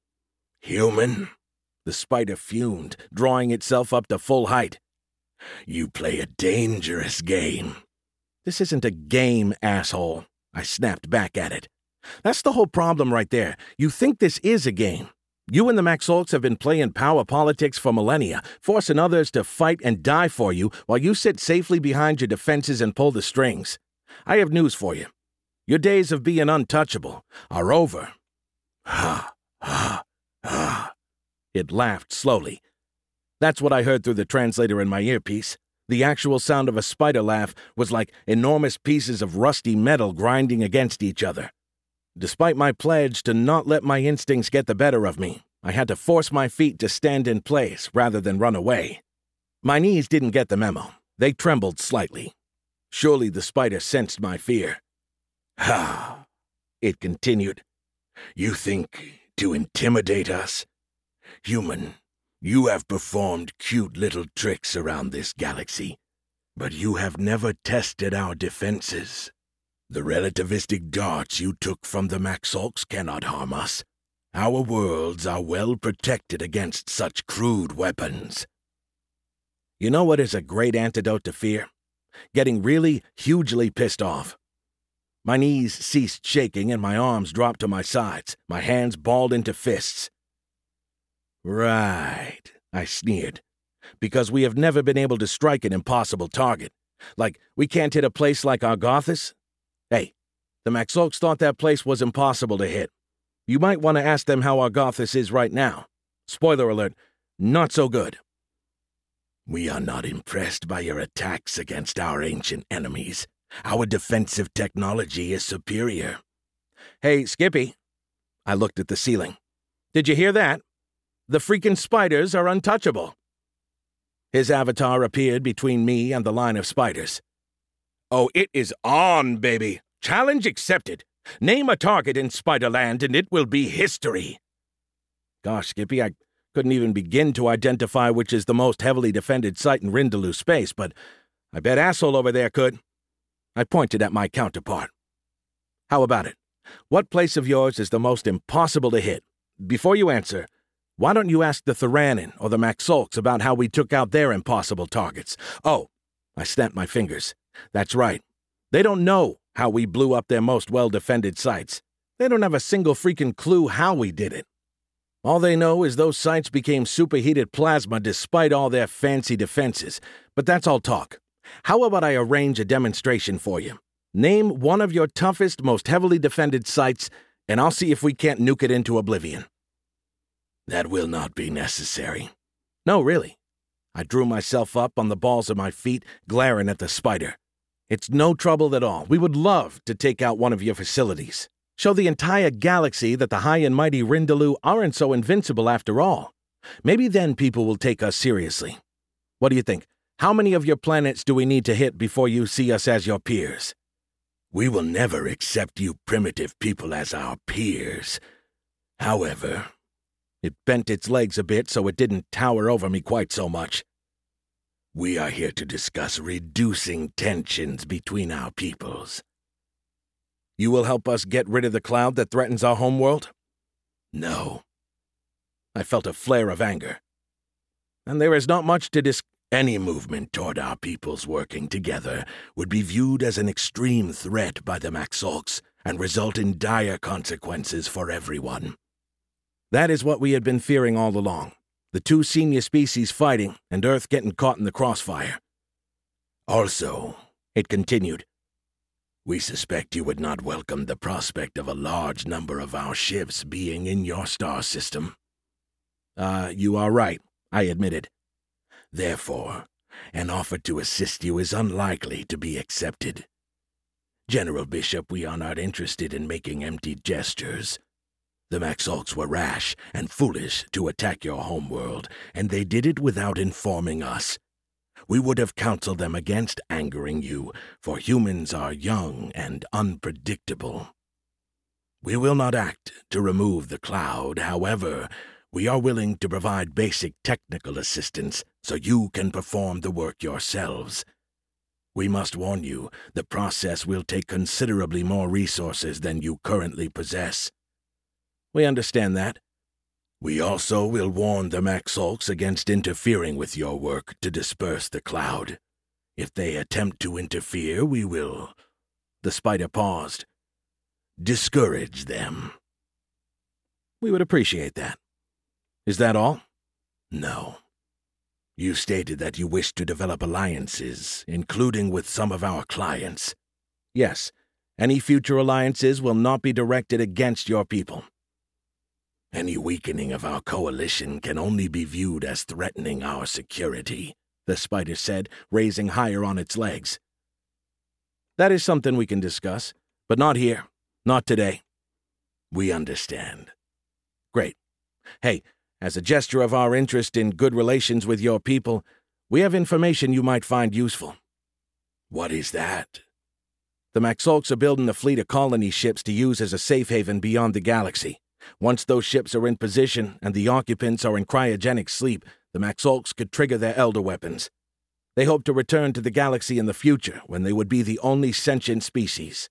"Human?" The spider fumed, drawing itself up to full height. "You play a dangerous game." "This isn't a game, asshole," I snapped back at it. "That's the whole problem right there. You think this is a game. You and the Maxolks have been playing power politics for millennia, forcing others to fight and die for you while you sit safely behind your defenses and pull the strings. I have news for you. Your days of being untouchable are over." "Ha, ha, ha." It laughed slowly. That's what I heard through the translator in my earpiece. The actual sound of a spider laugh was like enormous pieces of rusty metal grinding against each other. Despite my pledge to not let my instincts get the better of me, I had to force my feet to stand in place rather than run away. My knees didn't get the memo. They trembled slightly. Surely the spider sensed my fear. "Ha," it continued. "You think to intimidate us? Human, you have performed cute little tricks around this galaxy, but you have never tested our defenses. The relativistic darts you took from the Maxolks cannot harm us. Our worlds are well protected against such crude weapons." You know what is a great antidote to fear? Getting really, hugely pissed off. My knees ceased shaking and my arms dropped to my sides, my hands balled into fists. "Right," I sneered, "because we have never been able to strike an impossible target. Like, we can't hit a place like Argothis? Hey, the Maxolks thought that place was impossible to hit. You might want to ask them how Argothis is right now. Spoiler alert, not so good." "We are not impressed by your attacks against our ancient enemies. Our defensive technology is superior." "Hey, Skippy." I looked at the ceiling. "Did you hear that? The freaking spiders are untouchable." His avatar appeared between me and the line of spiders. "Oh, it is on, baby. Challenge accepted. Name a target in Spiderland and it will be history." Gosh, Skippy, I couldn't even begin to identify which is the most heavily defended site in Rindalu space, but I bet asshole over there could. I pointed at my counterpart. "How about it? What place of yours is the most impossible to hit? Before you answer, why don't you ask the Theranin or the Maxolks about how we took out their impossible targets? Oh," I snapped my fingers. "That's right. They don't know how we blew up their most well-defended sites. They don't have a single freaking clue how we did it. All they know is those sites became superheated plasma despite all their fancy defenses. But that's all talk. How about I arrange a demonstration for you? Name one of your toughest, most heavily defended sites, and I'll see if we can't nuke it into oblivion." "That will not be necessary." No, really. I drew myself up on the balls of my feet, glaring at the spider. It's no trouble at all. We would love to take out one of your facilities. Show the entire galaxy that the high and mighty Rindalu aren't so invincible after all. Maybe then people will take us seriously. What do you think? How many of your planets do we need to hit before you see us as your peers? We will never accept you primitive people as our peers. However, it bent its legs a bit so it didn't tower over me quite so much. We are here to discuss reducing tensions between our peoples. You will help us get rid of the cloud that threatens our homeworld? No. I felt a flare of anger. And there is not much to dis- Any movement toward our peoples working together would be viewed as an extreme threat by the Maxolks and result in dire consequences for everyone. That is what we had been fearing all along. The two senior species fighting, and Earth getting caught in the crossfire. Also, it continued, we suspect you would not welcome the prospect of a large number of our ships being in your star system. Uh, you are right, I admitted. Therefore, an offer to assist you is unlikely to be accepted. General Bishop, we are not interested in making empty gestures. The Maxolks were rash and foolish to attack your homeworld, and they did it without informing us. We would have counseled them against angering you, for humans are young and unpredictable. We will not act to remove the cloud, however, we are willing to provide basic technical assistance so you can perform the work yourselves. We must warn you, the process will take considerably more resources than you currently possess. We understand that. We also will warn the Maxolks against interfering with your work to disperse the cloud. If they attempt to interfere, we will... The spider paused. Discourage them. We would appreciate that. Is that all? No. You stated that you wish to develop alliances, including with some of our clients. Yes. Any future alliances will not be directed against your people. Any weakening of our coalition can only be viewed as threatening our security, the spider said, raising higher on its legs. That is something we can discuss, but not here. Not today. We understand. Great. Hey, as a gesture of our interest in good relations with your people, we have information you might find useful. What is that? The Maxolks are building a fleet of colony ships to use as a safe haven beyond the galaxy. Once those ships are in position and the occupants are in cryogenic sleep, the Maxolks could trigger their elder weapons. They hope to return to the galaxy in the future when they would be the only sentient species.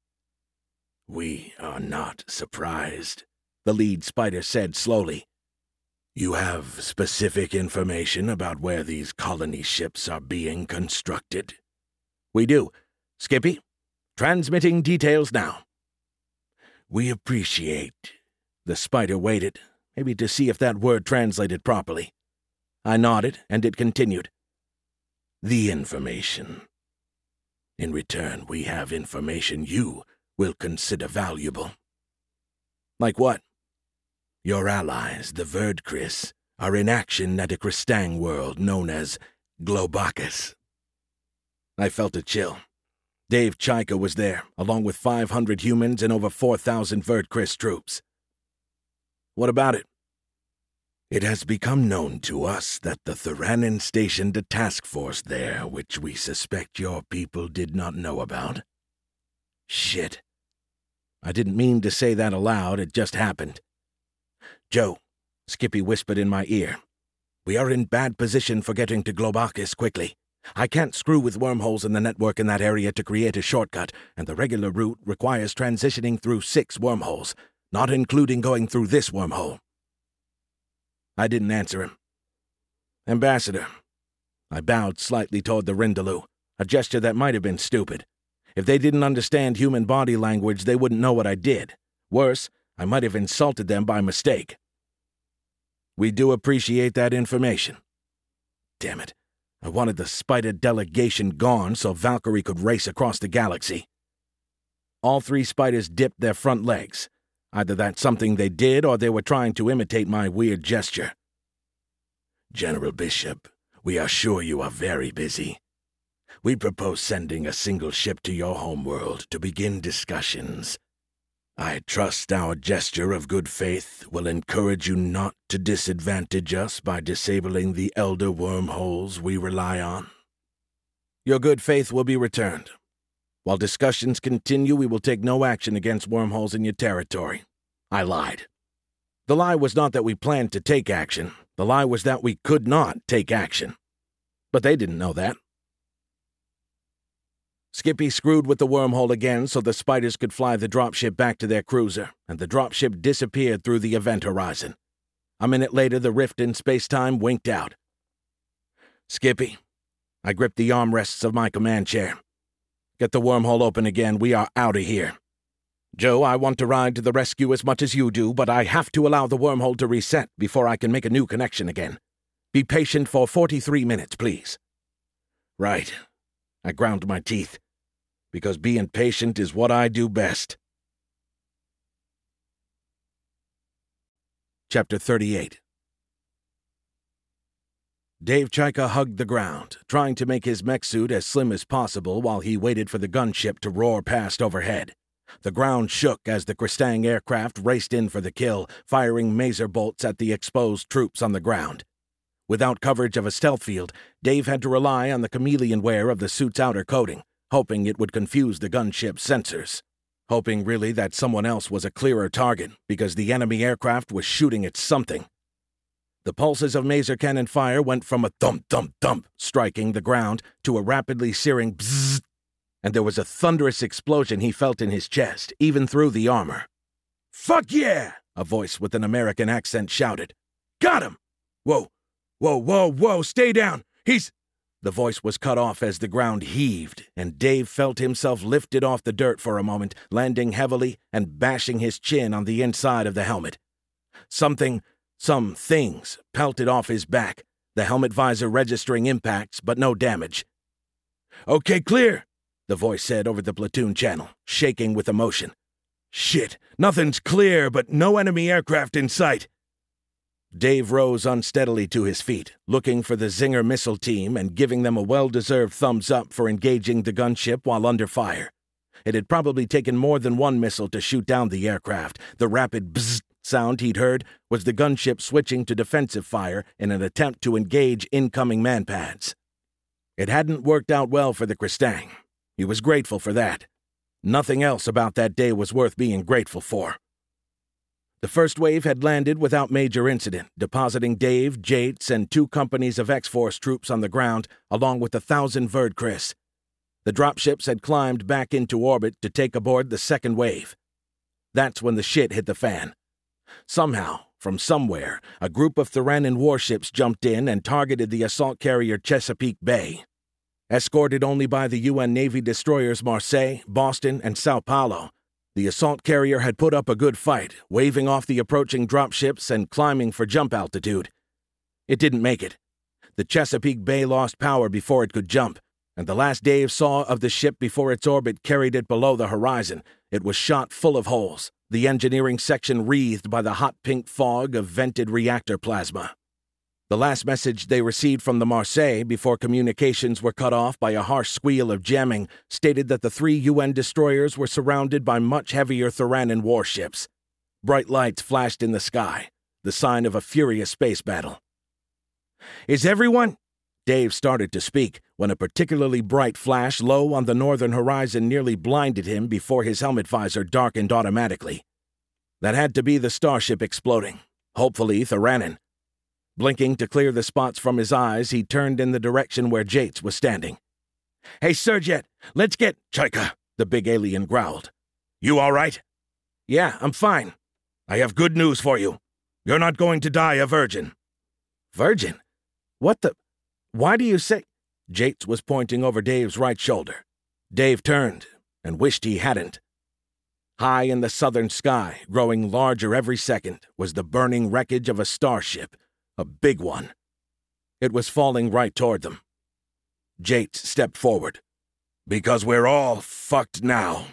We are not surprised, the lead spider said slowly. You have specific information about where these colony ships are being constructed? We do. Skippy, transmitting details now. We appreciate... The spider waited, maybe to see if that word translated properly. I nodded, and it continued. The information. In return, we have information you will consider valuable. Like what? Your allies, the Verdcris, are in action at a Cristang world known as Globakis. I felt a chill. Dave Chaika was there, along with five hundred humans and over four thousand Verdcris troops. What about it? It has become known to us that the Theranin stationed a task force there which we suspect your people did not know about. Shit. I didn't mean to say that aloud, it just happened. Joe, Skippy whispered in my ear, we are in bad position for getting to Globakis quickly. I can't screw with wormholes in the network in that area to create a shortcut, and the regular route requires transitioning through six wormholes, not including going through this wormhole. I didn't answer him. Ambassador. I bowed slightly toward the Rindalu, a gesture that might have been stupid. If they didn't understand human body language, they wouldn't know what I did. Worse, I might have insulted them by mistake. We do appreciate that information. Damn it. I wanted the spider delegation gone so Valkyrie could race across the galaxy. All three spiders dipped their front legs. Either that's something they did or they were trying to imitate my weird gesture. General Bishop, we are sure you are very busy. We propose sending a single ship to your homeworld to begin discussions. I trust our gesture of good faith will encourage you not to disadvantage us by disabling the elder wormholes we rely on. Your good faith will be returned. While discussions continue, we will take no action against wormholes in your territory. I lied. The lie was not that we planned to take action. The lie was that we could not take action. But they didn't know that. Skippy screwed with the wormhole again so the spiders could fly the dropship back to their cruiser, and the dropship disappeared through the event horizon. A minute later, the rift in space-time winked out. Skippy, I gripped the armrests of my command chair. Get the wormhole open again. We are out of here. Joe, I want to ride to the rescue as much as you do, but I have to allow the wormhole to reset before I can make a new connection again. Be patient for forty-three minutes, please. Right. I ground my teeth. Because being patient is what I do best. Chapter thirty-eight. Dave Chaika hugged the ground, trying to make his mech suit as slim as possible while he waited for the gunship to roar past overhead. The ground shook as the Kristang aircraft raced in for the kill, firing maser bolts at the exposed troops on the ground. Without coverage of a stealth field, Dave had to rely on the chameleon wear of the suit's outer coating, hoping it would confuse the gunship's sensors. Hoping really that someone else was a clearer target, because the enemy aircraft was shooting at something. The pulses of maser cannon fire went from a thump-thump-thump striking the ground to a rapidly searing bzzz, and there was a thunderous explosion he felt in his chest, even through the armor. "Fuck yeah!" a voice with an American accent shouted. "Got him!" "Whoa, whoa, whoa, whoa, stay down! He's..." The voice was cut off as the ground heaved, and Dave felt himself lifted off the dirt for a moment, landing heavily and bashing his chin on the inside of the helmet. Something, some things, pelted off his back, the helmet visor registering impacts but no damage. "Okay, clear," the voice said over the platoon channel, shaking with emotion. "Shit, nothing's clear, but no enemy aircraft in sight." Dave rose unsteadily to his feet, looking for the Zinger missile team and giving them a well-deserved thumbs-up for engaging the gunship while under fire. It had probably taken more than one missile to shoot down the aircraft. The rapid bzzz sound he'd heard was the gunship switching to defensive fire in an attempt to engage incoming manpads. It hadn't worked out well for the Kristang. He was grateful for that. Nothing else about that day was worth being grateful for. The first wave had landed without major incident, depositing Dave, Jates, and two companies of X-Force troops on the ground, along with a thousand Verdkris. The dropships had climbed back into orbit to take aboard the second wave. That's when the shit hit the fan. Somehow, from somewhere, a group of Theranan warships jumped in and targeted the assault carrier Chesapeake Bay. Escorted only by the U N Navy destroyers Marseille, Boston, and Sao Paulo, the assault carrier had put up a good fight, waving off the approaching dropships and climbing for jump altitude. It didn't make it. The Chesapeake Bay lost power before it could jump, and the last Dave saw of the ship before its orbit carried it below the horizon. It was shot full of holes, the engineering section wreathed by the hot pink fog of vented reactor plasma. The last message they received from the Marseille before communications were cut off by a harsh squeal of jamming stated that the three U N destroyers were surrounded by much heavier Theranan warships. Bright lights flashed in the sky, the sign of a furious space battle. "Is everyone—" Dave started to speak when a particularly bright flash low on the northern horizon nearly blinded him before his helmet visor darkened automatically. That had to be the starship exploding, hopefully Theranan. Blinking to clear the spots from his eyes, he turned in the direction where Jates was standing. "Hey, Surjet, let's get—" "Chaika," the big alien growled. "You all right?" "Yeah, I'm fine." "I have good news for you. You're not going to die a virgin." "Virgin? What the— Why do you say—" Jates was pointing over Dave's right shoulder. Dave turned and wished he hadn't. High in the southern sky, growing larger every second, was the burning wreckage of a starship. A big one. It was falling right toward them. Jates stepped forward. "Because we're all fucked now."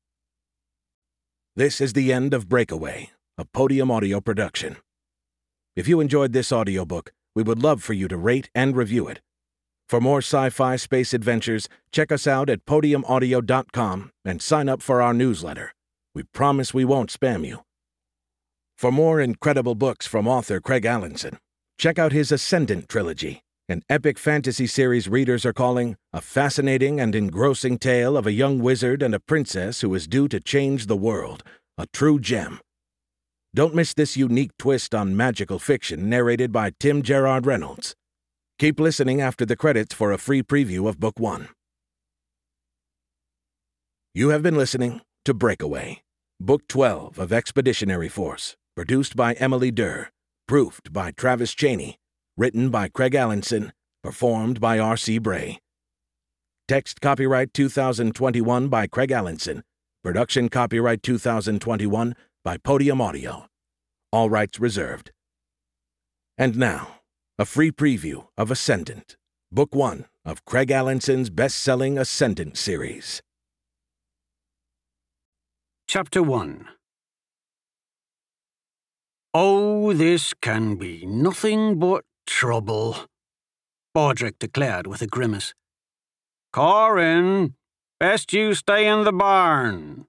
This is the end of Breakaway, a Podium Audio production. If you enjoyed this audiobook, we would love for you to rate and review it. For more sci-fi space adventures, check us out at podium audio dot com and sign up for our newsletter. We promise we won't spam you. For more incredible books from author Craig Allinson, check out his Ascendant trilogy, an epic fantasy series readers are calling a fascinating and engrossing tale of a young wizard and a princess who is due to change the world, a true gem. Don't miss this unique twist on magical fiction narrated by Tim Gerard Reynolds. Keep listening after the credits for a free preview of Book One. You have been listening to Breakaway, Book twelve of Expeditionary Force, produced by Emily Durr, proofed by Travis Cheney, written by Craig Allinson, performed by R C Bray. Text copyright two thousand twenty-one by Craig Allinson. Production copyright two thousand twenty-one by Podium Audio. All rights reserved. And now, a free preview of Ascendant, Book One of Craig Allinson's best-selling Ascendant series. Chapter one. "Oh, this can be nothing but trouble," Baldric declared with a grimace. "Corin, best you stay in the barn."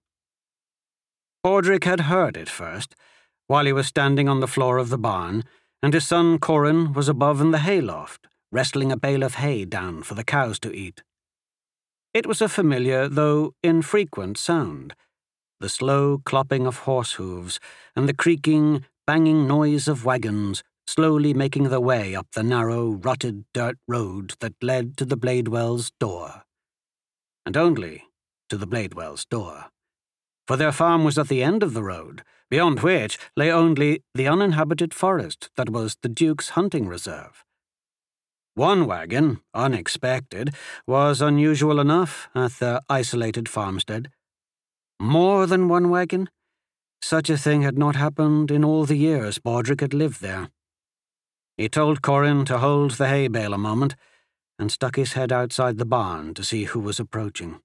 Baldric had heard it first, while he was standing on the floor of the barn, and his son Corin was above in the hayloft, wrestling a bale of hay down for the cows to eat. It was a familiar, though infrequent, sound, the slow clopping of horse hooves and the creaking, banging noise of wagons slowly making their way up the narrow, rutted dirt road that led to the Bladewells' door. And only to the Bladewells' door. For their farm was at the end of the road, beyond which lay only the uninhabited forest that was the Duke's hunting reserve. One wagon, unexpected, was unusual enough at the isolated farmstead. More than one wagon? Such a thing had not happened in all the years Baldric had lived there. He told Corin to hold the hay bale a moment, and stuck his head outside the barn to see who was approaching.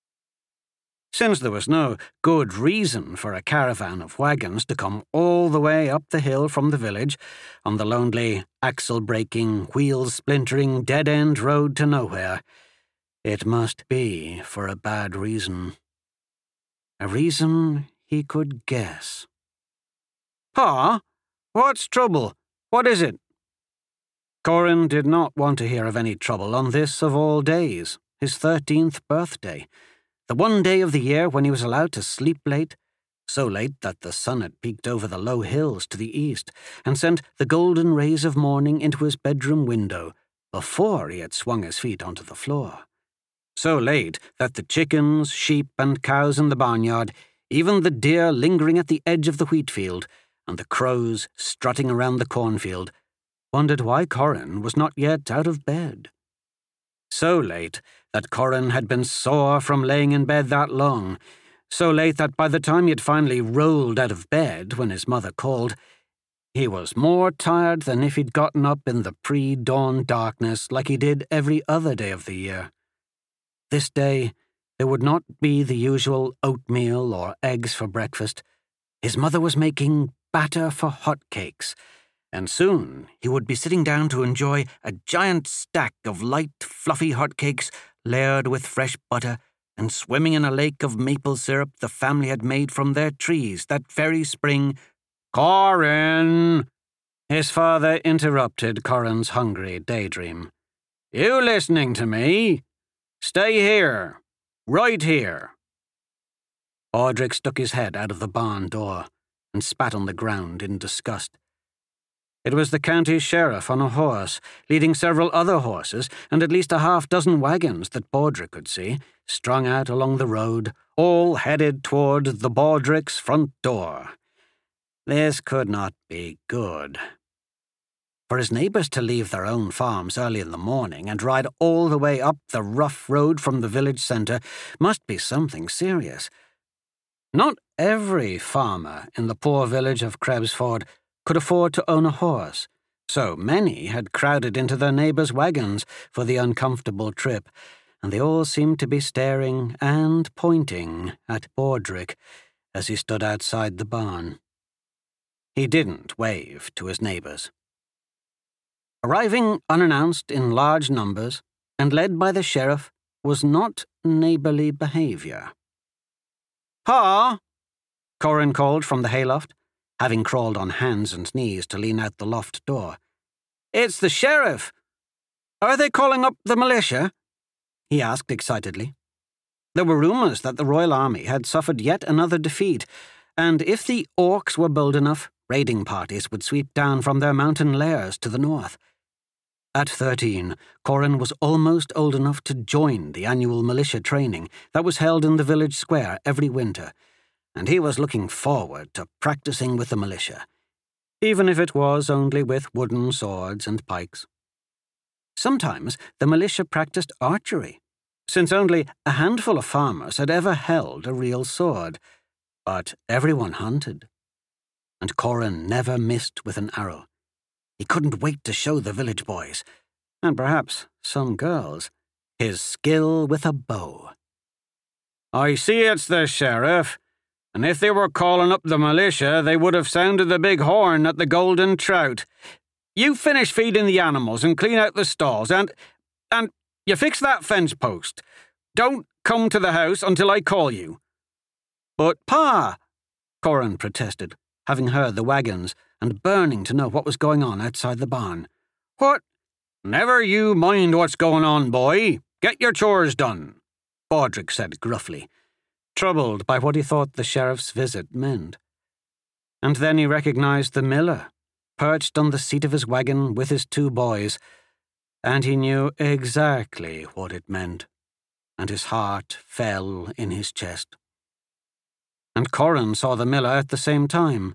Since there was no good reason for a caravan of wagons to come all the way up the hill from the village, on the lonely, axle-breaking, wheel-splintering, dead-end road to nowhere, it must be for a bad reason. A reason he could guess. "Pa, what's trouble? What is it?" Corin did not want to hear of any trouble on this of all days, his thirteenth birthday, the one day of the year when he was allowed to sleep late, so late that the sun had peeked over the low hills to the east and sent the golden rays of morning into his bedroom window before he had swung his feet onto the floor. So late that the chickens, sheep, and cows in the barnyard, even the deer lingering at the edge of the wheat field, and the crows strutting around the cornfield, wondered why Corin was not yet out of bed. So late that Corin had been sore from laying in bed that long, so late that by the time he had finally rolled out of bed when his mother called, he was more tired than if he'd gotten up in the pre-dawn darkness like he did every other day of the year. This day, there would not be the usual oatmeal or eggs for breakfast. His mother was making batter for hot cakes, and soon he would be sitting down to enjoy a giant stack of light, fluffy hotcakes layered with fresh butter and swimming in a lake of maple syrup the family had made from their trees that very spring. "Corin!" His father interrupted Corin's hungry daydream. "You listening to me? Stay here. Right here." Baldric stuck his head out of the barn door and spat on the ground in disgust. It was the county sheriff on a horse, leading several other horses and at least a half-dozen wagons that Baldric could see, strung out along the road, all headed toward the Baldric's front door. This could not be good. For his neighbours to leave their own farms early in the morning and ride all the way up the rough road from the village centre must be something serious. Not every farmer in the poor village of Krebsford could afford to own a horse, so many had crowded into their neighbours' wagons for the uncomfortable trip, and they all seemed to be staring and pointing at Baldric as he stood outside the barn. He didn't wave to his neighbours. Arriving unannounced in large numbers and led by the sheriff was not neighbourly behaviour. "Pa!" Corin called from the hayloft, having crawled on hands and knees to lean out the loft door. "It's the sheriff! Are they calling up the militia?" he asked excitedly. There were rumours that the Royal Army had suffered yet another defeat, and if the orcs were bold enough, raiding parties would sweep down from their mountain lairs to the north. At thirteen, Corin was almost old enough to join the annual militia training that was held in the village square every winter, and he was looking forward to practicing with the militia, even if it was only with wooden swords and pikes. Sometimes the militia practiced archery, since only a handful of farmers had ever held a real sword, but everyone hunted, and Corin never missed with an arrow. He couldn't wait to show the village boys, and perhaps some girls, his skill with a bow. "I see it's the sheriff, and if they were calling up the militia, they would have sounded the big horn at the Golden Trout. You finish feeding the animals and clean out the stalls, and, and you fix that fence post. Don't come to the house until I call you." "But, Pa," Corin protested, having heard the wagons and burning to know what was going on outside the barn. "What?" "Never you mind what's going on, boy. Get your chores done," Baldric said gruffly, troubled by what he thought the sheriff's visit meant. And then he recognised the miller, perched on the seat of his wagon with his two boys, and he knew exactly what it meant, and his heart fell in his chest. And Corin saw the miller at the same time.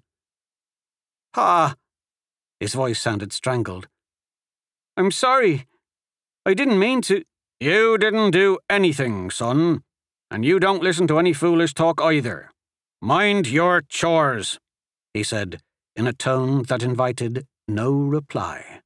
"Pa," his voice sounded strangled. "I'm sorry. I didn't mean to—" "You didn't do anything, son, and you don't listen to any foolish talk either. Mind your chores," he said, in a tone that invited no reply.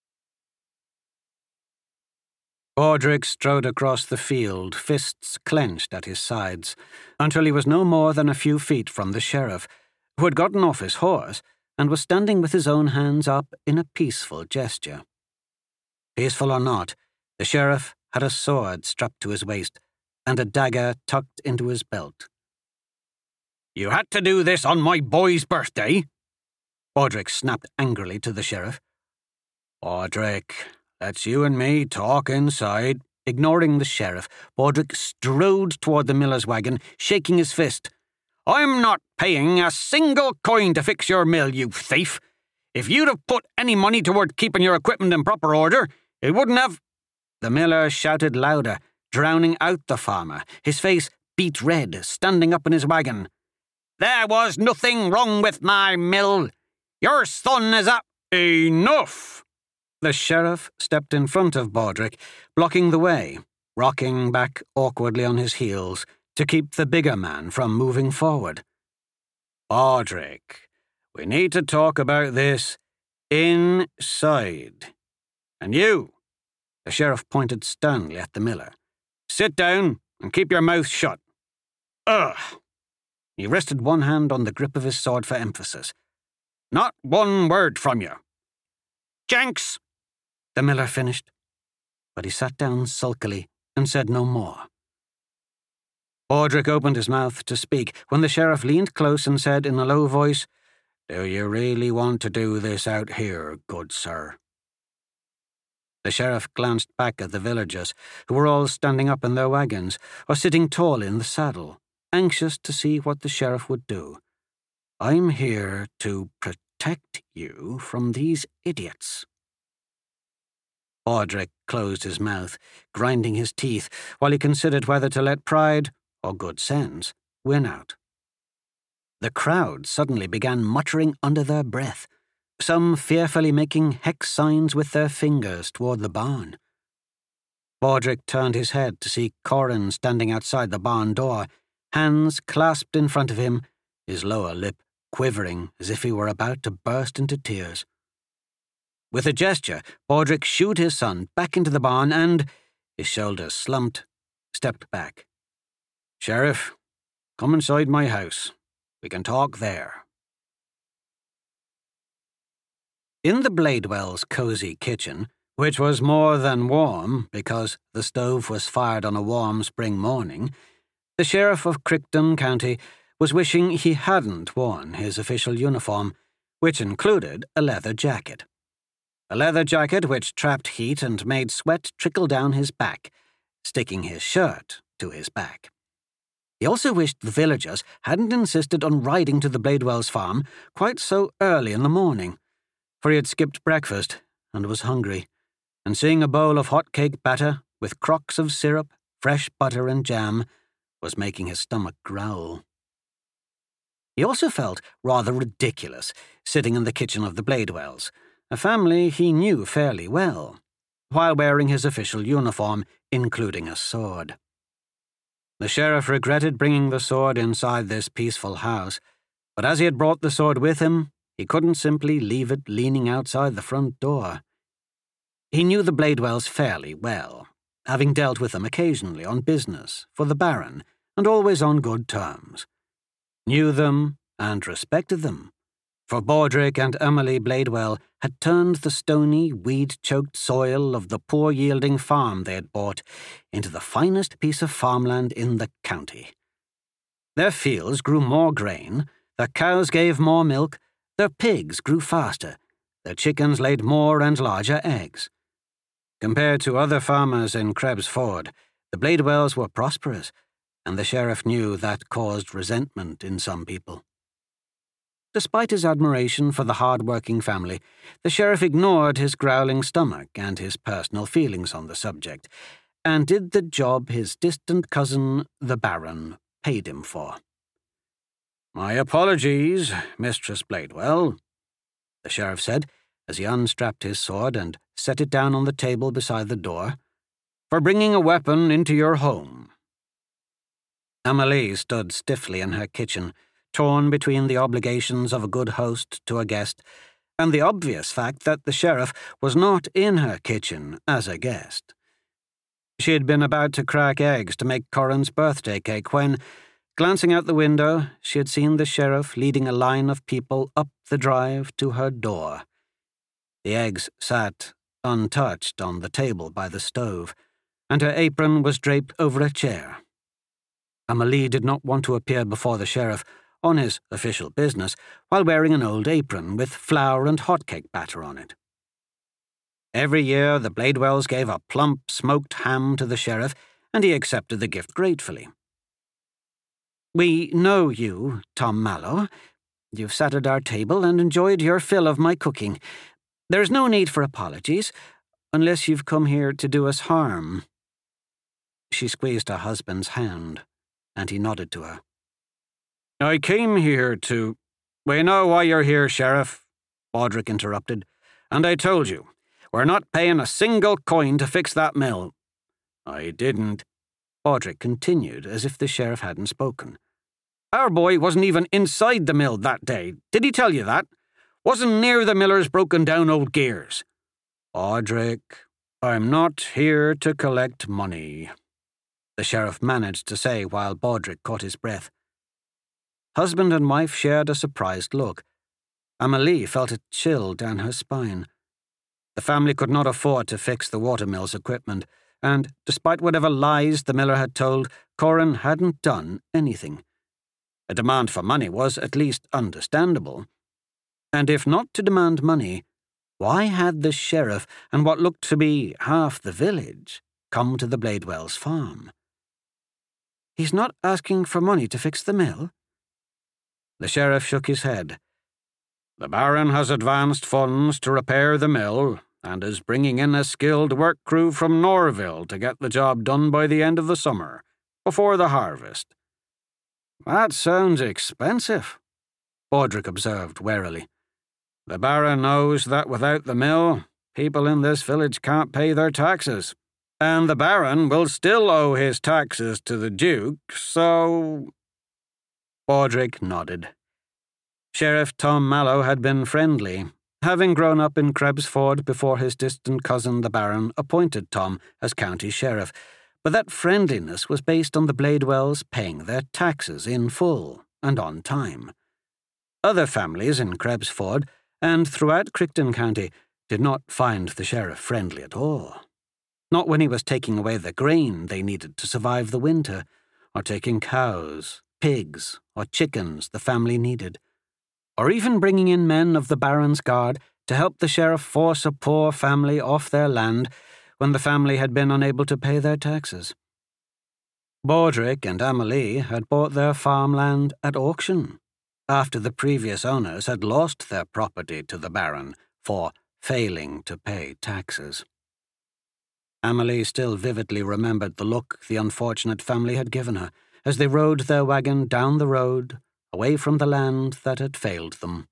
Baldric strode across the field, fists clenched at his sides, until he was no more than a few feet from the sheriff, who had gotten off his horse and was standing with his own hands up in a peaceful gesture. Peaceful or not, the sheriff had a sword strapped to his waist and a dagger tucked into his belt. "You had to do this on my boy's birthday?" Baldric snapped angrily to the sheriff. "Baldric, let's you and me talk inside." Ignoring the sheriff, Baldric strode toward the miller's wagon, shaking his fist. "I'm not paying a single coin to fix your mill, you thief. If you'd have put any money toward keeping your equipment in proper order, it wouldn't have—" The miller shouted louder, drowning out the farmer, his face beet red, standing up in his wagon. "There was nothing wrong with my mill. Your son is a—" "Enough!" The sheriff stepped in front of Baldric, blocking the way, rocking back awkwardly on his heels to keep the bigger man from moving forward. "Baldric, we need to talk about this inside. And you," the sheriff pointed sternly at the miller, "sit down and keep your mouth shut." Ugh! He rested one hand on the grip of his sword for emphasis. "Not one word from you." "Jenks," the miller finished, but he sat down sulkily and said no more. Baldric opened his mouth to speak when the sheriff leaned close and said in a low voice, "Do you really want to do this out here, good sir?" The sheriff glanced back at the villagers, who were all standing up in their wagons or sitting tall in the saddle, anxious to see what the sheriff would do. "I'm here to protect you from these idiots." Baldric closed his mouth, grinding his teeth, while he considered whether to let pride, or good sense, win out. The crowd suddenly began muttering under their breath, some fearfully making hex signs with their fingers toward the barn. Baldric turned his head to see Corin standing outside the barn door, hands clasped in front of him, his lower lip quivering as if he were about to burst into tears. With a gesture, Baldric shooed his son back into the barn and, his shoulders slumped, stepped back. "Sheriff, come inside my house. We can talk there." In the Bladewells' cosy kitchen, which was more than warm because the stove was fired on a warm spring morning, the Sheriff of Crichton County was wishing he hadn't worn his official uniform, which included a leather jacket. A leather jacket which trapped heat and made sweat trickle down his back, sticking his shirt to his back. He also wished the villagers hadn't insisted on riding to the Bladewells' farm quite so early in the morning, for he had skipped breakfast and was hungry, and seeing a bowl of hot cake batter with crocks of syrup, fresh butter and jam was making his stomach growl. He also felt rather ridiculous sitting in the kitchen of the Bladewells, a family he knew fairly well, while wearing his official uniform, including a sword. The sheriff regretted bringing the sword inside this peaceful house, but as he had brought the sword with him, he couldn't simply leave it leaning outside the front door. He knew the Bladewells fairly well, having dealt with them occasionally on business for the Baron, and always on good terms. Knew them and respected them, for Bordric and Emily Bladewell had turned the stony, weed-choked soil of the poor-yielding farm they had bought into the finest piece of farmland in the county. Their fields grew more grain, their cows gave more milk, their pigs grew faster, their chickens laid more and larger eggs. Compared to other farmers in Krebs Ford, the Bladewells were prosperous, and the sheriff knew that caused resentment in some people. Despite his admiration for the hard-working family, the sheriff ignored his growling stomach and his personal feelings on the subject, and did the job his distant cousin, the Baron, paid him for. "My apologies, Mistress Bladewell," the sheriff said, as he unstrapped his sword and set it down on the table beside the door, "for bringing a weapon into your home." Emily stood stiffly in her kitchen, torn between the obligations of a good host to a guest and the obvious fact that the sheriff was not in her kitchen as a guest. She had been about to crack eggs to make Corin's birthday cake when, glancing out the window, she had seen the sheriff leading a line of people up the drive to her door. The eggs sat untouched on the table by the stove, and her apron was draped over a chair. Amelie did not want to appear before the sheriff on his official business while wearing an old apron with flour and hotcake batter on it. Every year the Bladewells gave a plump smoked ham to the sheriff, and he accepted the gift gratefully. "We know you, Tom Mallow. You've sat at our table and enjoyed your fill of my cooking. There's no need for apologies, unless you've come here to do us harm." She squeezed her husband's hand, and he nodded to her. "I came here to—" "We know why you're here, Sheriff," Bordric interrupted. "And I told you, we're not paying a single coin to fix that mill." "I didn't," Bordric continued, as if the sheriff hadn't spoken. "Our boy wasn't even inside the mill that day. Did he tell you that? Wasn't near the miller's broken-down old gears." "Bordric, I'm not here to collect money," the sheriff managed to say while Bordric caught his breath. Husband and wife shared a surprised look. Amelie felt a chill down her spine. The family could not afford to fix the watermill's equipment, and, despite whatever lies the miller had told, Corin hadn't done anything. A demand for money was at least understandable. And if not to demand money, why had the sheriff and what looked to be half the village come to the Bladewells' farm? "He's not asking for money to fix the mill?" The sheriff shook his head. "The Baron has advanced funds to repair the mill and is bringing in a skilled work crew from Norville to get the job done by the end of the summer, before the harvest." "That sounds expensive," Bordric observed warily. "The Baron knows that without the mill, people in this village can't pay their taxes, and the Baron will still owe his taxes to the Duke, so—" Bordric nodded. Sheriff Tom Mallow had been friendly, having grown up in Krebs Ford before his distant cousin the Baron appointed Tom as county sheriff, but that friendliness was based on the Bladewells paying their taxes in full and on time. Other families in Krebs Ford, and throughout Crichton County did not find the sheriff friendly at all. Not when he was taking away the grain they needed to survive the winter, or taking cows, pigs, or chickens the family needed, or even bringing in men of the Baron's guard to help the sheriff force a poor family off their land when the family had been unable to pay their taxes. Baldric and Amelie had bought their farmland at auction, after the previous owners had lost their property to the Baron for failing to pay taxes. Amelie still vividly remembered the look the unfortunate family had given her as they rode their wagon down the road, away from the land that had failed them.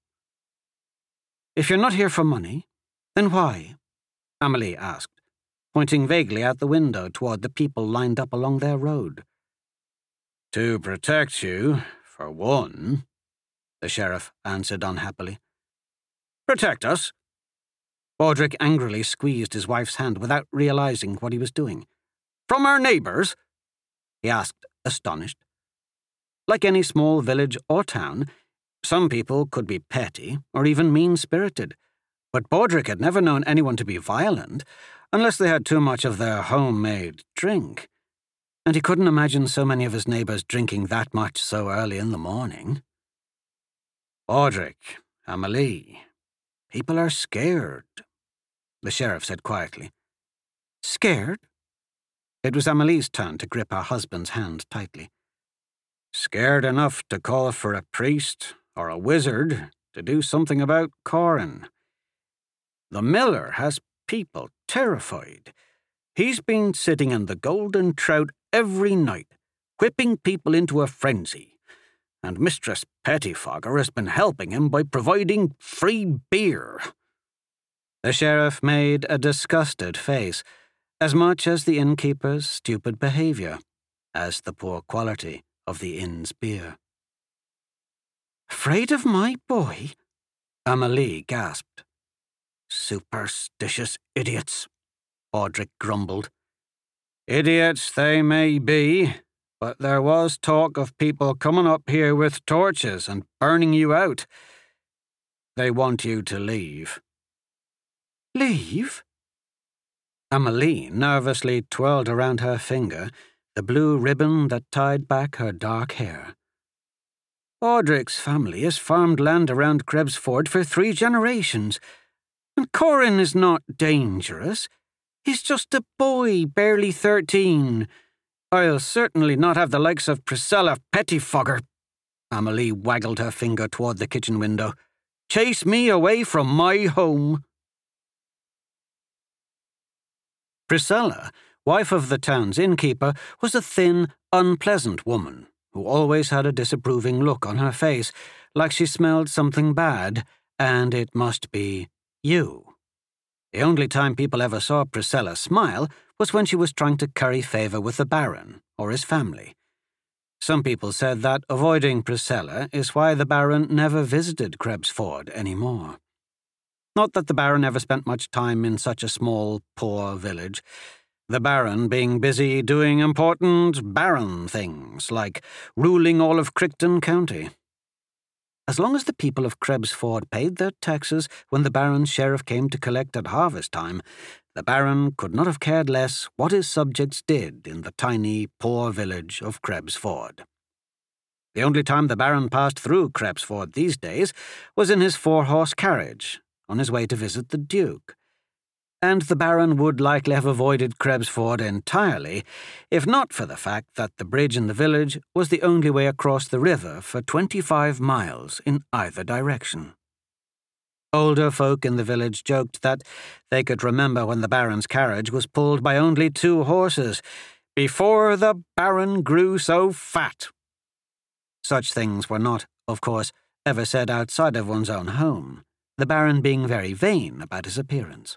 "If you're not here for money, then why?" Amelie asked, pointing vaguely out the window toward the people lined up along their road. "To protect you, for one," the sheriff answered unhappily. "Protect us?" Baldric angrily squeezed his wife's hand without realizing what he was doing. "From our neighbors?" he asked, astonished. Like any small village or town, some people could be petty or even mean-spirited, but Baldric had never known anyone to be violent unless they had too much of their homemade drink, and he couldn't imagine so many of his neighbors drinking that much so early in the morning. "Baldric, Amelie, people are scared," the sheriff said quietly. "Scared?" It was Amelie's turn to grip her husband's hand tightly. "Scared enough to call for a priest or a wizard to do something about Corin. The miller has people terrified. He's been sitting in the Golden Trout every night, whipping people into a frenzy, and Mistress Pettifogger has been helping him by providing free beer." The sheriff made a disgusted face, as much as the innkeeper's stupid behavior, as the poor quality of the inn's beer. "Afraid of my boy?" Amelie gasped. "Superstitious idiots," Baldric grumbled. "Idiots they may be, but there was talk of people coming up here with torches and burning you out. They want you to leave." "Leave?" Amelie nervously twirled around her finger the blue ribbon that tied back her dark hair. "Baldric's family has farmed land around Krebsford for three generations, and Corin is not dangerous. He's just a boy, barely thirteen. I'll certainly not have the likes of Priscilla Pettifogger," Amelie waggled her finger toward the kitchen window, "chase me away from my home." Priscilla, wife of the town's innkeeper, was a thin, unpleasant woman who always had a disapproving look on her face, like she smelled something bad, and it must be you. The only time people ever saw Priscilla smile was when she was trying to curry favor with the Baron or his family. Some people said that avoiding Priscilla is why the Baron never visited Krebsford anymore. Not that the Baron ever spent much time in such a small, poor village, the Baron being busy doing important Baron things, like ruling all of Crichton County. As long as the people of Krebsford paid their taxes when the Baron's sheriff came to collect at harvest time, the Baron could not have cared less what his subjects did in the tiny, poor village of Krebsford. The only time the Baron passed through Krebsford these days was in his four-horse carriage, on his way to visit the Duke. And the Baron would likely have avoided Krebsford entirely, if not for the fact that the bridge in the village was the only way across the river for twenty-five miles in either direction. Older folk in the village joked that they could remember when the Baron's carriage was pulled by only two horses, before the Baron grew so fat. Such things were not, of course, ever said outside of one's own home, the Baron being very vain about his appearance.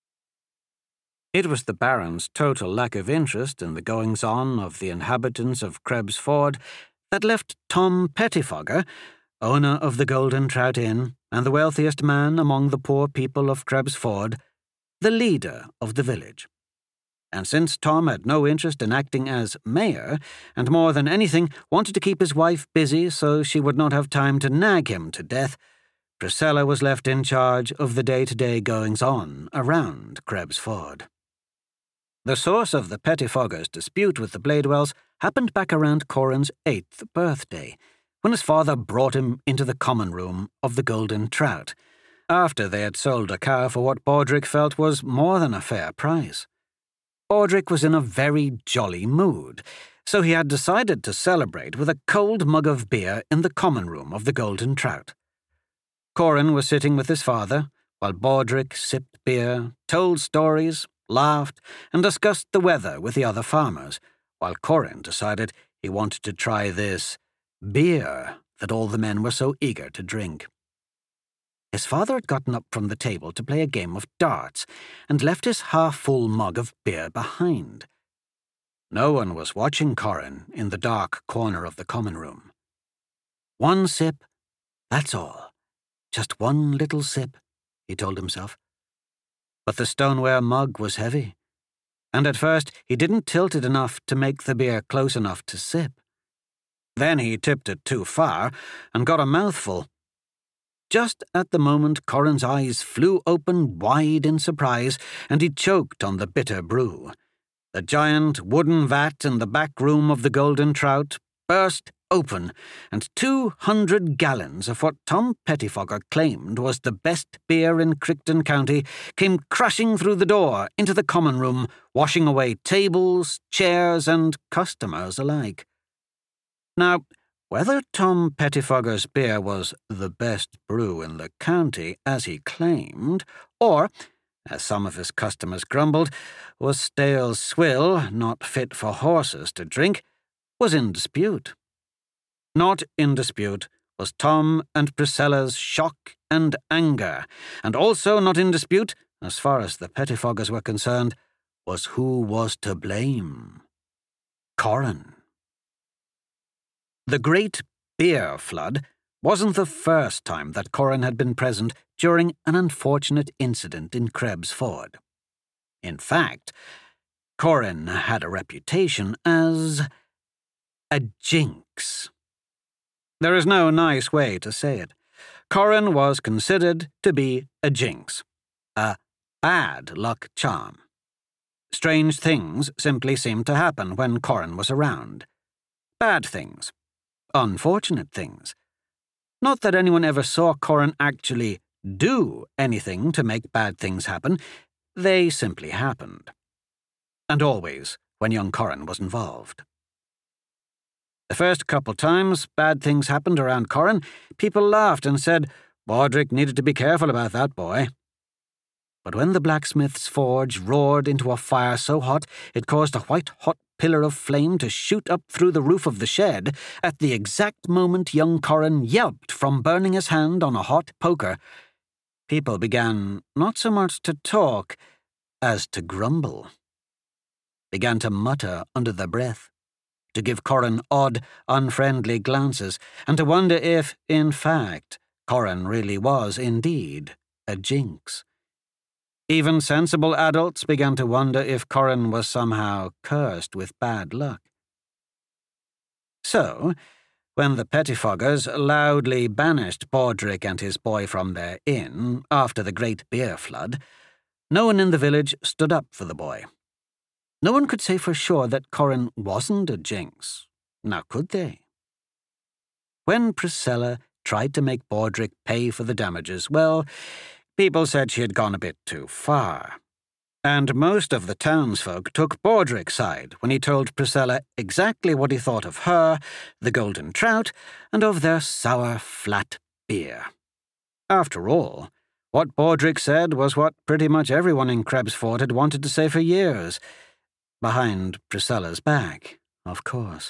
It was the Baron's total lack of interest in the goings-on of the inhabitants of Krebsford that left Tom Pettifogger, owner of the Golden Trout Inn and the wealthiest man among the poor people of Krebsford, the leader of the village. And since Tom had no interest in acting as mayor, and more than anything wanted to keep his wife busy so she would not have time to nag him to death, Priscilla was left in charge of the day-to-day goings-on around Krebs Ford. The source of the pettifoggers' dispute with the Bladewells happened back around Corran's eighth birthday, when his father brought him into the common room of the Golden Trout, after they had sold a cow for what Baldric felt was more than a fair price. Baldric was in a very jolly mood, so he had decided to celebrate with a cold mug of beer in the common room of the Golden Trout. Corran was sitting with his father, while Baldric sipped beer, told stories, laughed, and discussed the weather with the other farmers, while Corran decided he wanted to try this beer that all the men were so eager to drink. His father had gotten up from the table to play a game of darts and left his half-full mug of beer behind. No one was watching Corran in the dark corner of the common room. One sip, that's all. Just one little sip, he told himself. But the stoneware mug was heavy, and at first he didn't tilt it enough to make the beer close enough to sip. Then he tipped it too far and got a mouthful. Just at the moment, Corran's eyes flew open wide in surprise, and he choked on the bitter brew. The giant wooden vat in the back room of the Golden Trout burst open, and two hundred gallons of what Tom Pettifogger claimed was the best beer in Crichton County came crashing through the door into the common room, washing away tables, chairs, and customers alike. Now, whether Tom Pettifogger's beer was the best brew in the county, as he claimed, or, as some of his customers grumbled, was stale swill not fit for horses to drink, was in dispute. Not in dispute was Tom and Priscilla's shock and anger, and also not in dispute, as far as the Pettifoggers were concerned, was who was to blame. Corran. The Great Beer Flood wasn't the first time that Corran had been present during an unfortunate incident in Krebs Ford. In fact, Corran had a reputation as a jinx. There is no nice way to say it. Corran was considered to be a jinx, a bad luck charm. Strange things simply seemed to happen when Corran was around. Bad things. Unfortunate things. Not that anyone ever saw Corran actually do anything to make bad things happen. They simply happened. And always when young Corran was involved. The first couple times bad things happened around Corran, people laughed and said Baldric needed to be careful about that boy. But when the blacksmith's forge roared into a fire so hot it caused a white-hot pillar of flame to shoot up through the roof of the shed, at the exact moment young Corran yelped from burning his hand on a hot poker, people began not so much to talk as to grumble. Began to mutter under their breath, to give Corran odd, unfriendly glances, and to wonder if, in fact, Corran really was indeed a jinx. Even sensible adults began to wonder if Corran was somehow cursed with bad luck. So, when the Pettifoggers loudly banished Baldric and his boy from their inn after the Great Beer Flood, no one in the village stood up for the boy. No one could say for sure that Corran wasn't a jinx. Now could they? When Priscilla tried to make Baldric pay for the damages, well, people said she had gone a bit too far. And most of the townsfolk took Baldric's side when he told Priscilla exactly what he thought of her, the Golden Trout, and of their sour, flat beer. After all, what Baldric said was what pretty much everyone in Krebs Ford had wanted to say for years. Behind Priscilla's back, of course.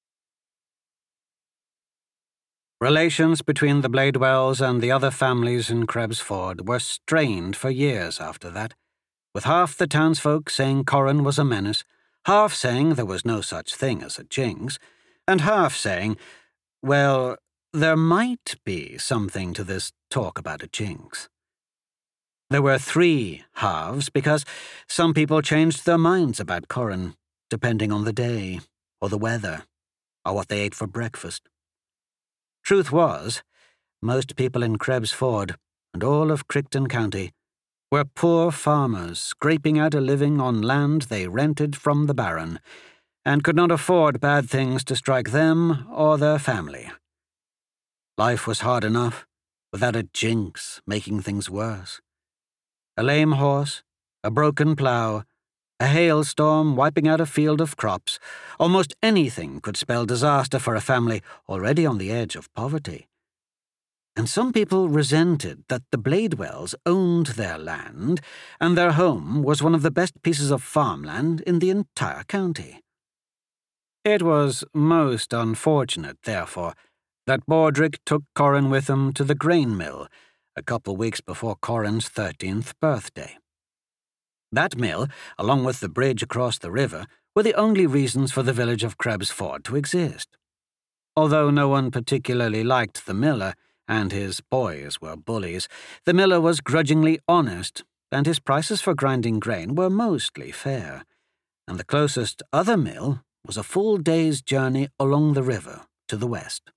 Relations between the Bladewells and the other families in Krebs Ford were strained for years after that, with half the townsfolk saying Corran was a menace, half saying there was no such thing as a jinx, and half saying, well, there might be something to this talk about a jinx. There were three halves because some people changed their minds about Corran, depending on the day, or the weather, or what they ate for breakfast. Truth was, most people in Krebs Ford, and all of Crichton County, were poor farmers scraping out a living on land they rented from the Baron, and could not afford bad things to strike them or their family. Life was hard enough, without a jinx making things worse. A lame horse, a broken plough, a hailstorm wiping out a field of crops, almost anything could spell disaster for a family already on the edge of poverty. And some people resented that the Bladewells owned their land, and their home was one of the best pieces of farmland in the entire county. It was most unfortunate, therefore, that Bordric took Corrin with him to the grain mill a couple weeks before Corrin's thirteenth birthday. That mill, along with the bridge across the river, were the only reasons for the village of Krebs Ford to exist. Although no one particularly liked the miller, and his boys were bullies, the miller was grudgingly honest, and his prices for grinding grain were mostly fair, and the closest other mill was a full day's journey along the river to the west.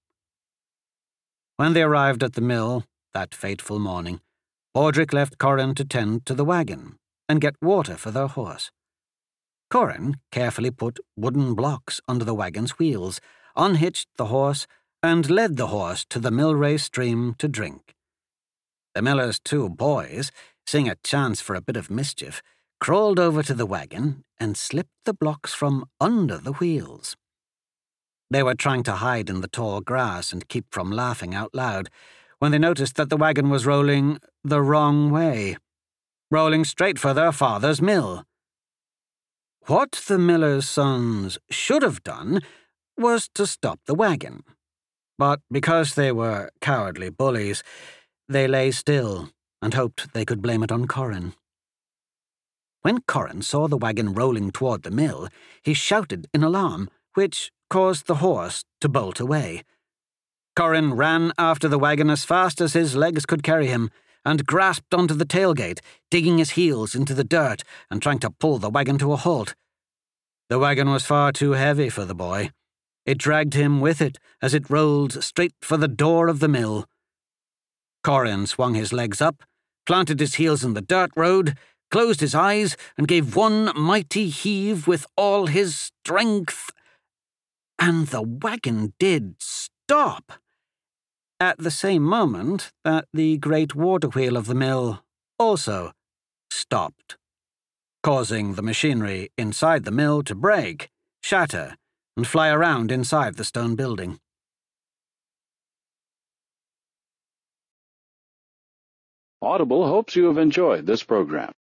When they arrived at the mill that fateful morning, Bordric left Corrin to tend to the wagon and get water for their horse. Corrin carefully put wooden blocks under the wagon's wheels, unhitched the horse, and led the horse to the Millrace stream to drink. The miller's two boys, seeing a chance for a bit of mischief, crawled over to the wagon and slipped the blocks from under the wheels. They were trying to hide in the tall grass and keep from laughing out loud when they noticed that the wagon was rolling the wrong way, rolling straight for their father's mill. What the miller's sons should have done was to stop the wagon, but because they were cowardly bullies, they lay still and hoped they could blame it on Corrin. When Corrin saw the wagon rolling toward the mill, he shouted in alarm, which caused the horse to bolt away. Corrin ran after the wagon as fast as his legs could carry him, and grasped onto the tailgate, digging his heels into the dirt and trying to pull the wagon to a halt. The wagon was far too heavy for the boy. It dragged him with it as it rolled straight for the door of the mill. Corrin swung his legs up, planted his heels in the dirt road, closed his eyes, and gave one mighty heave with all his strength. And the wagon did stop, at the same moment that the great water wheel of the mill also stopped, causing the machinery inside the mill to break, shatter, and fly around inside the stone building. Audible hopes you have enjoyed this program.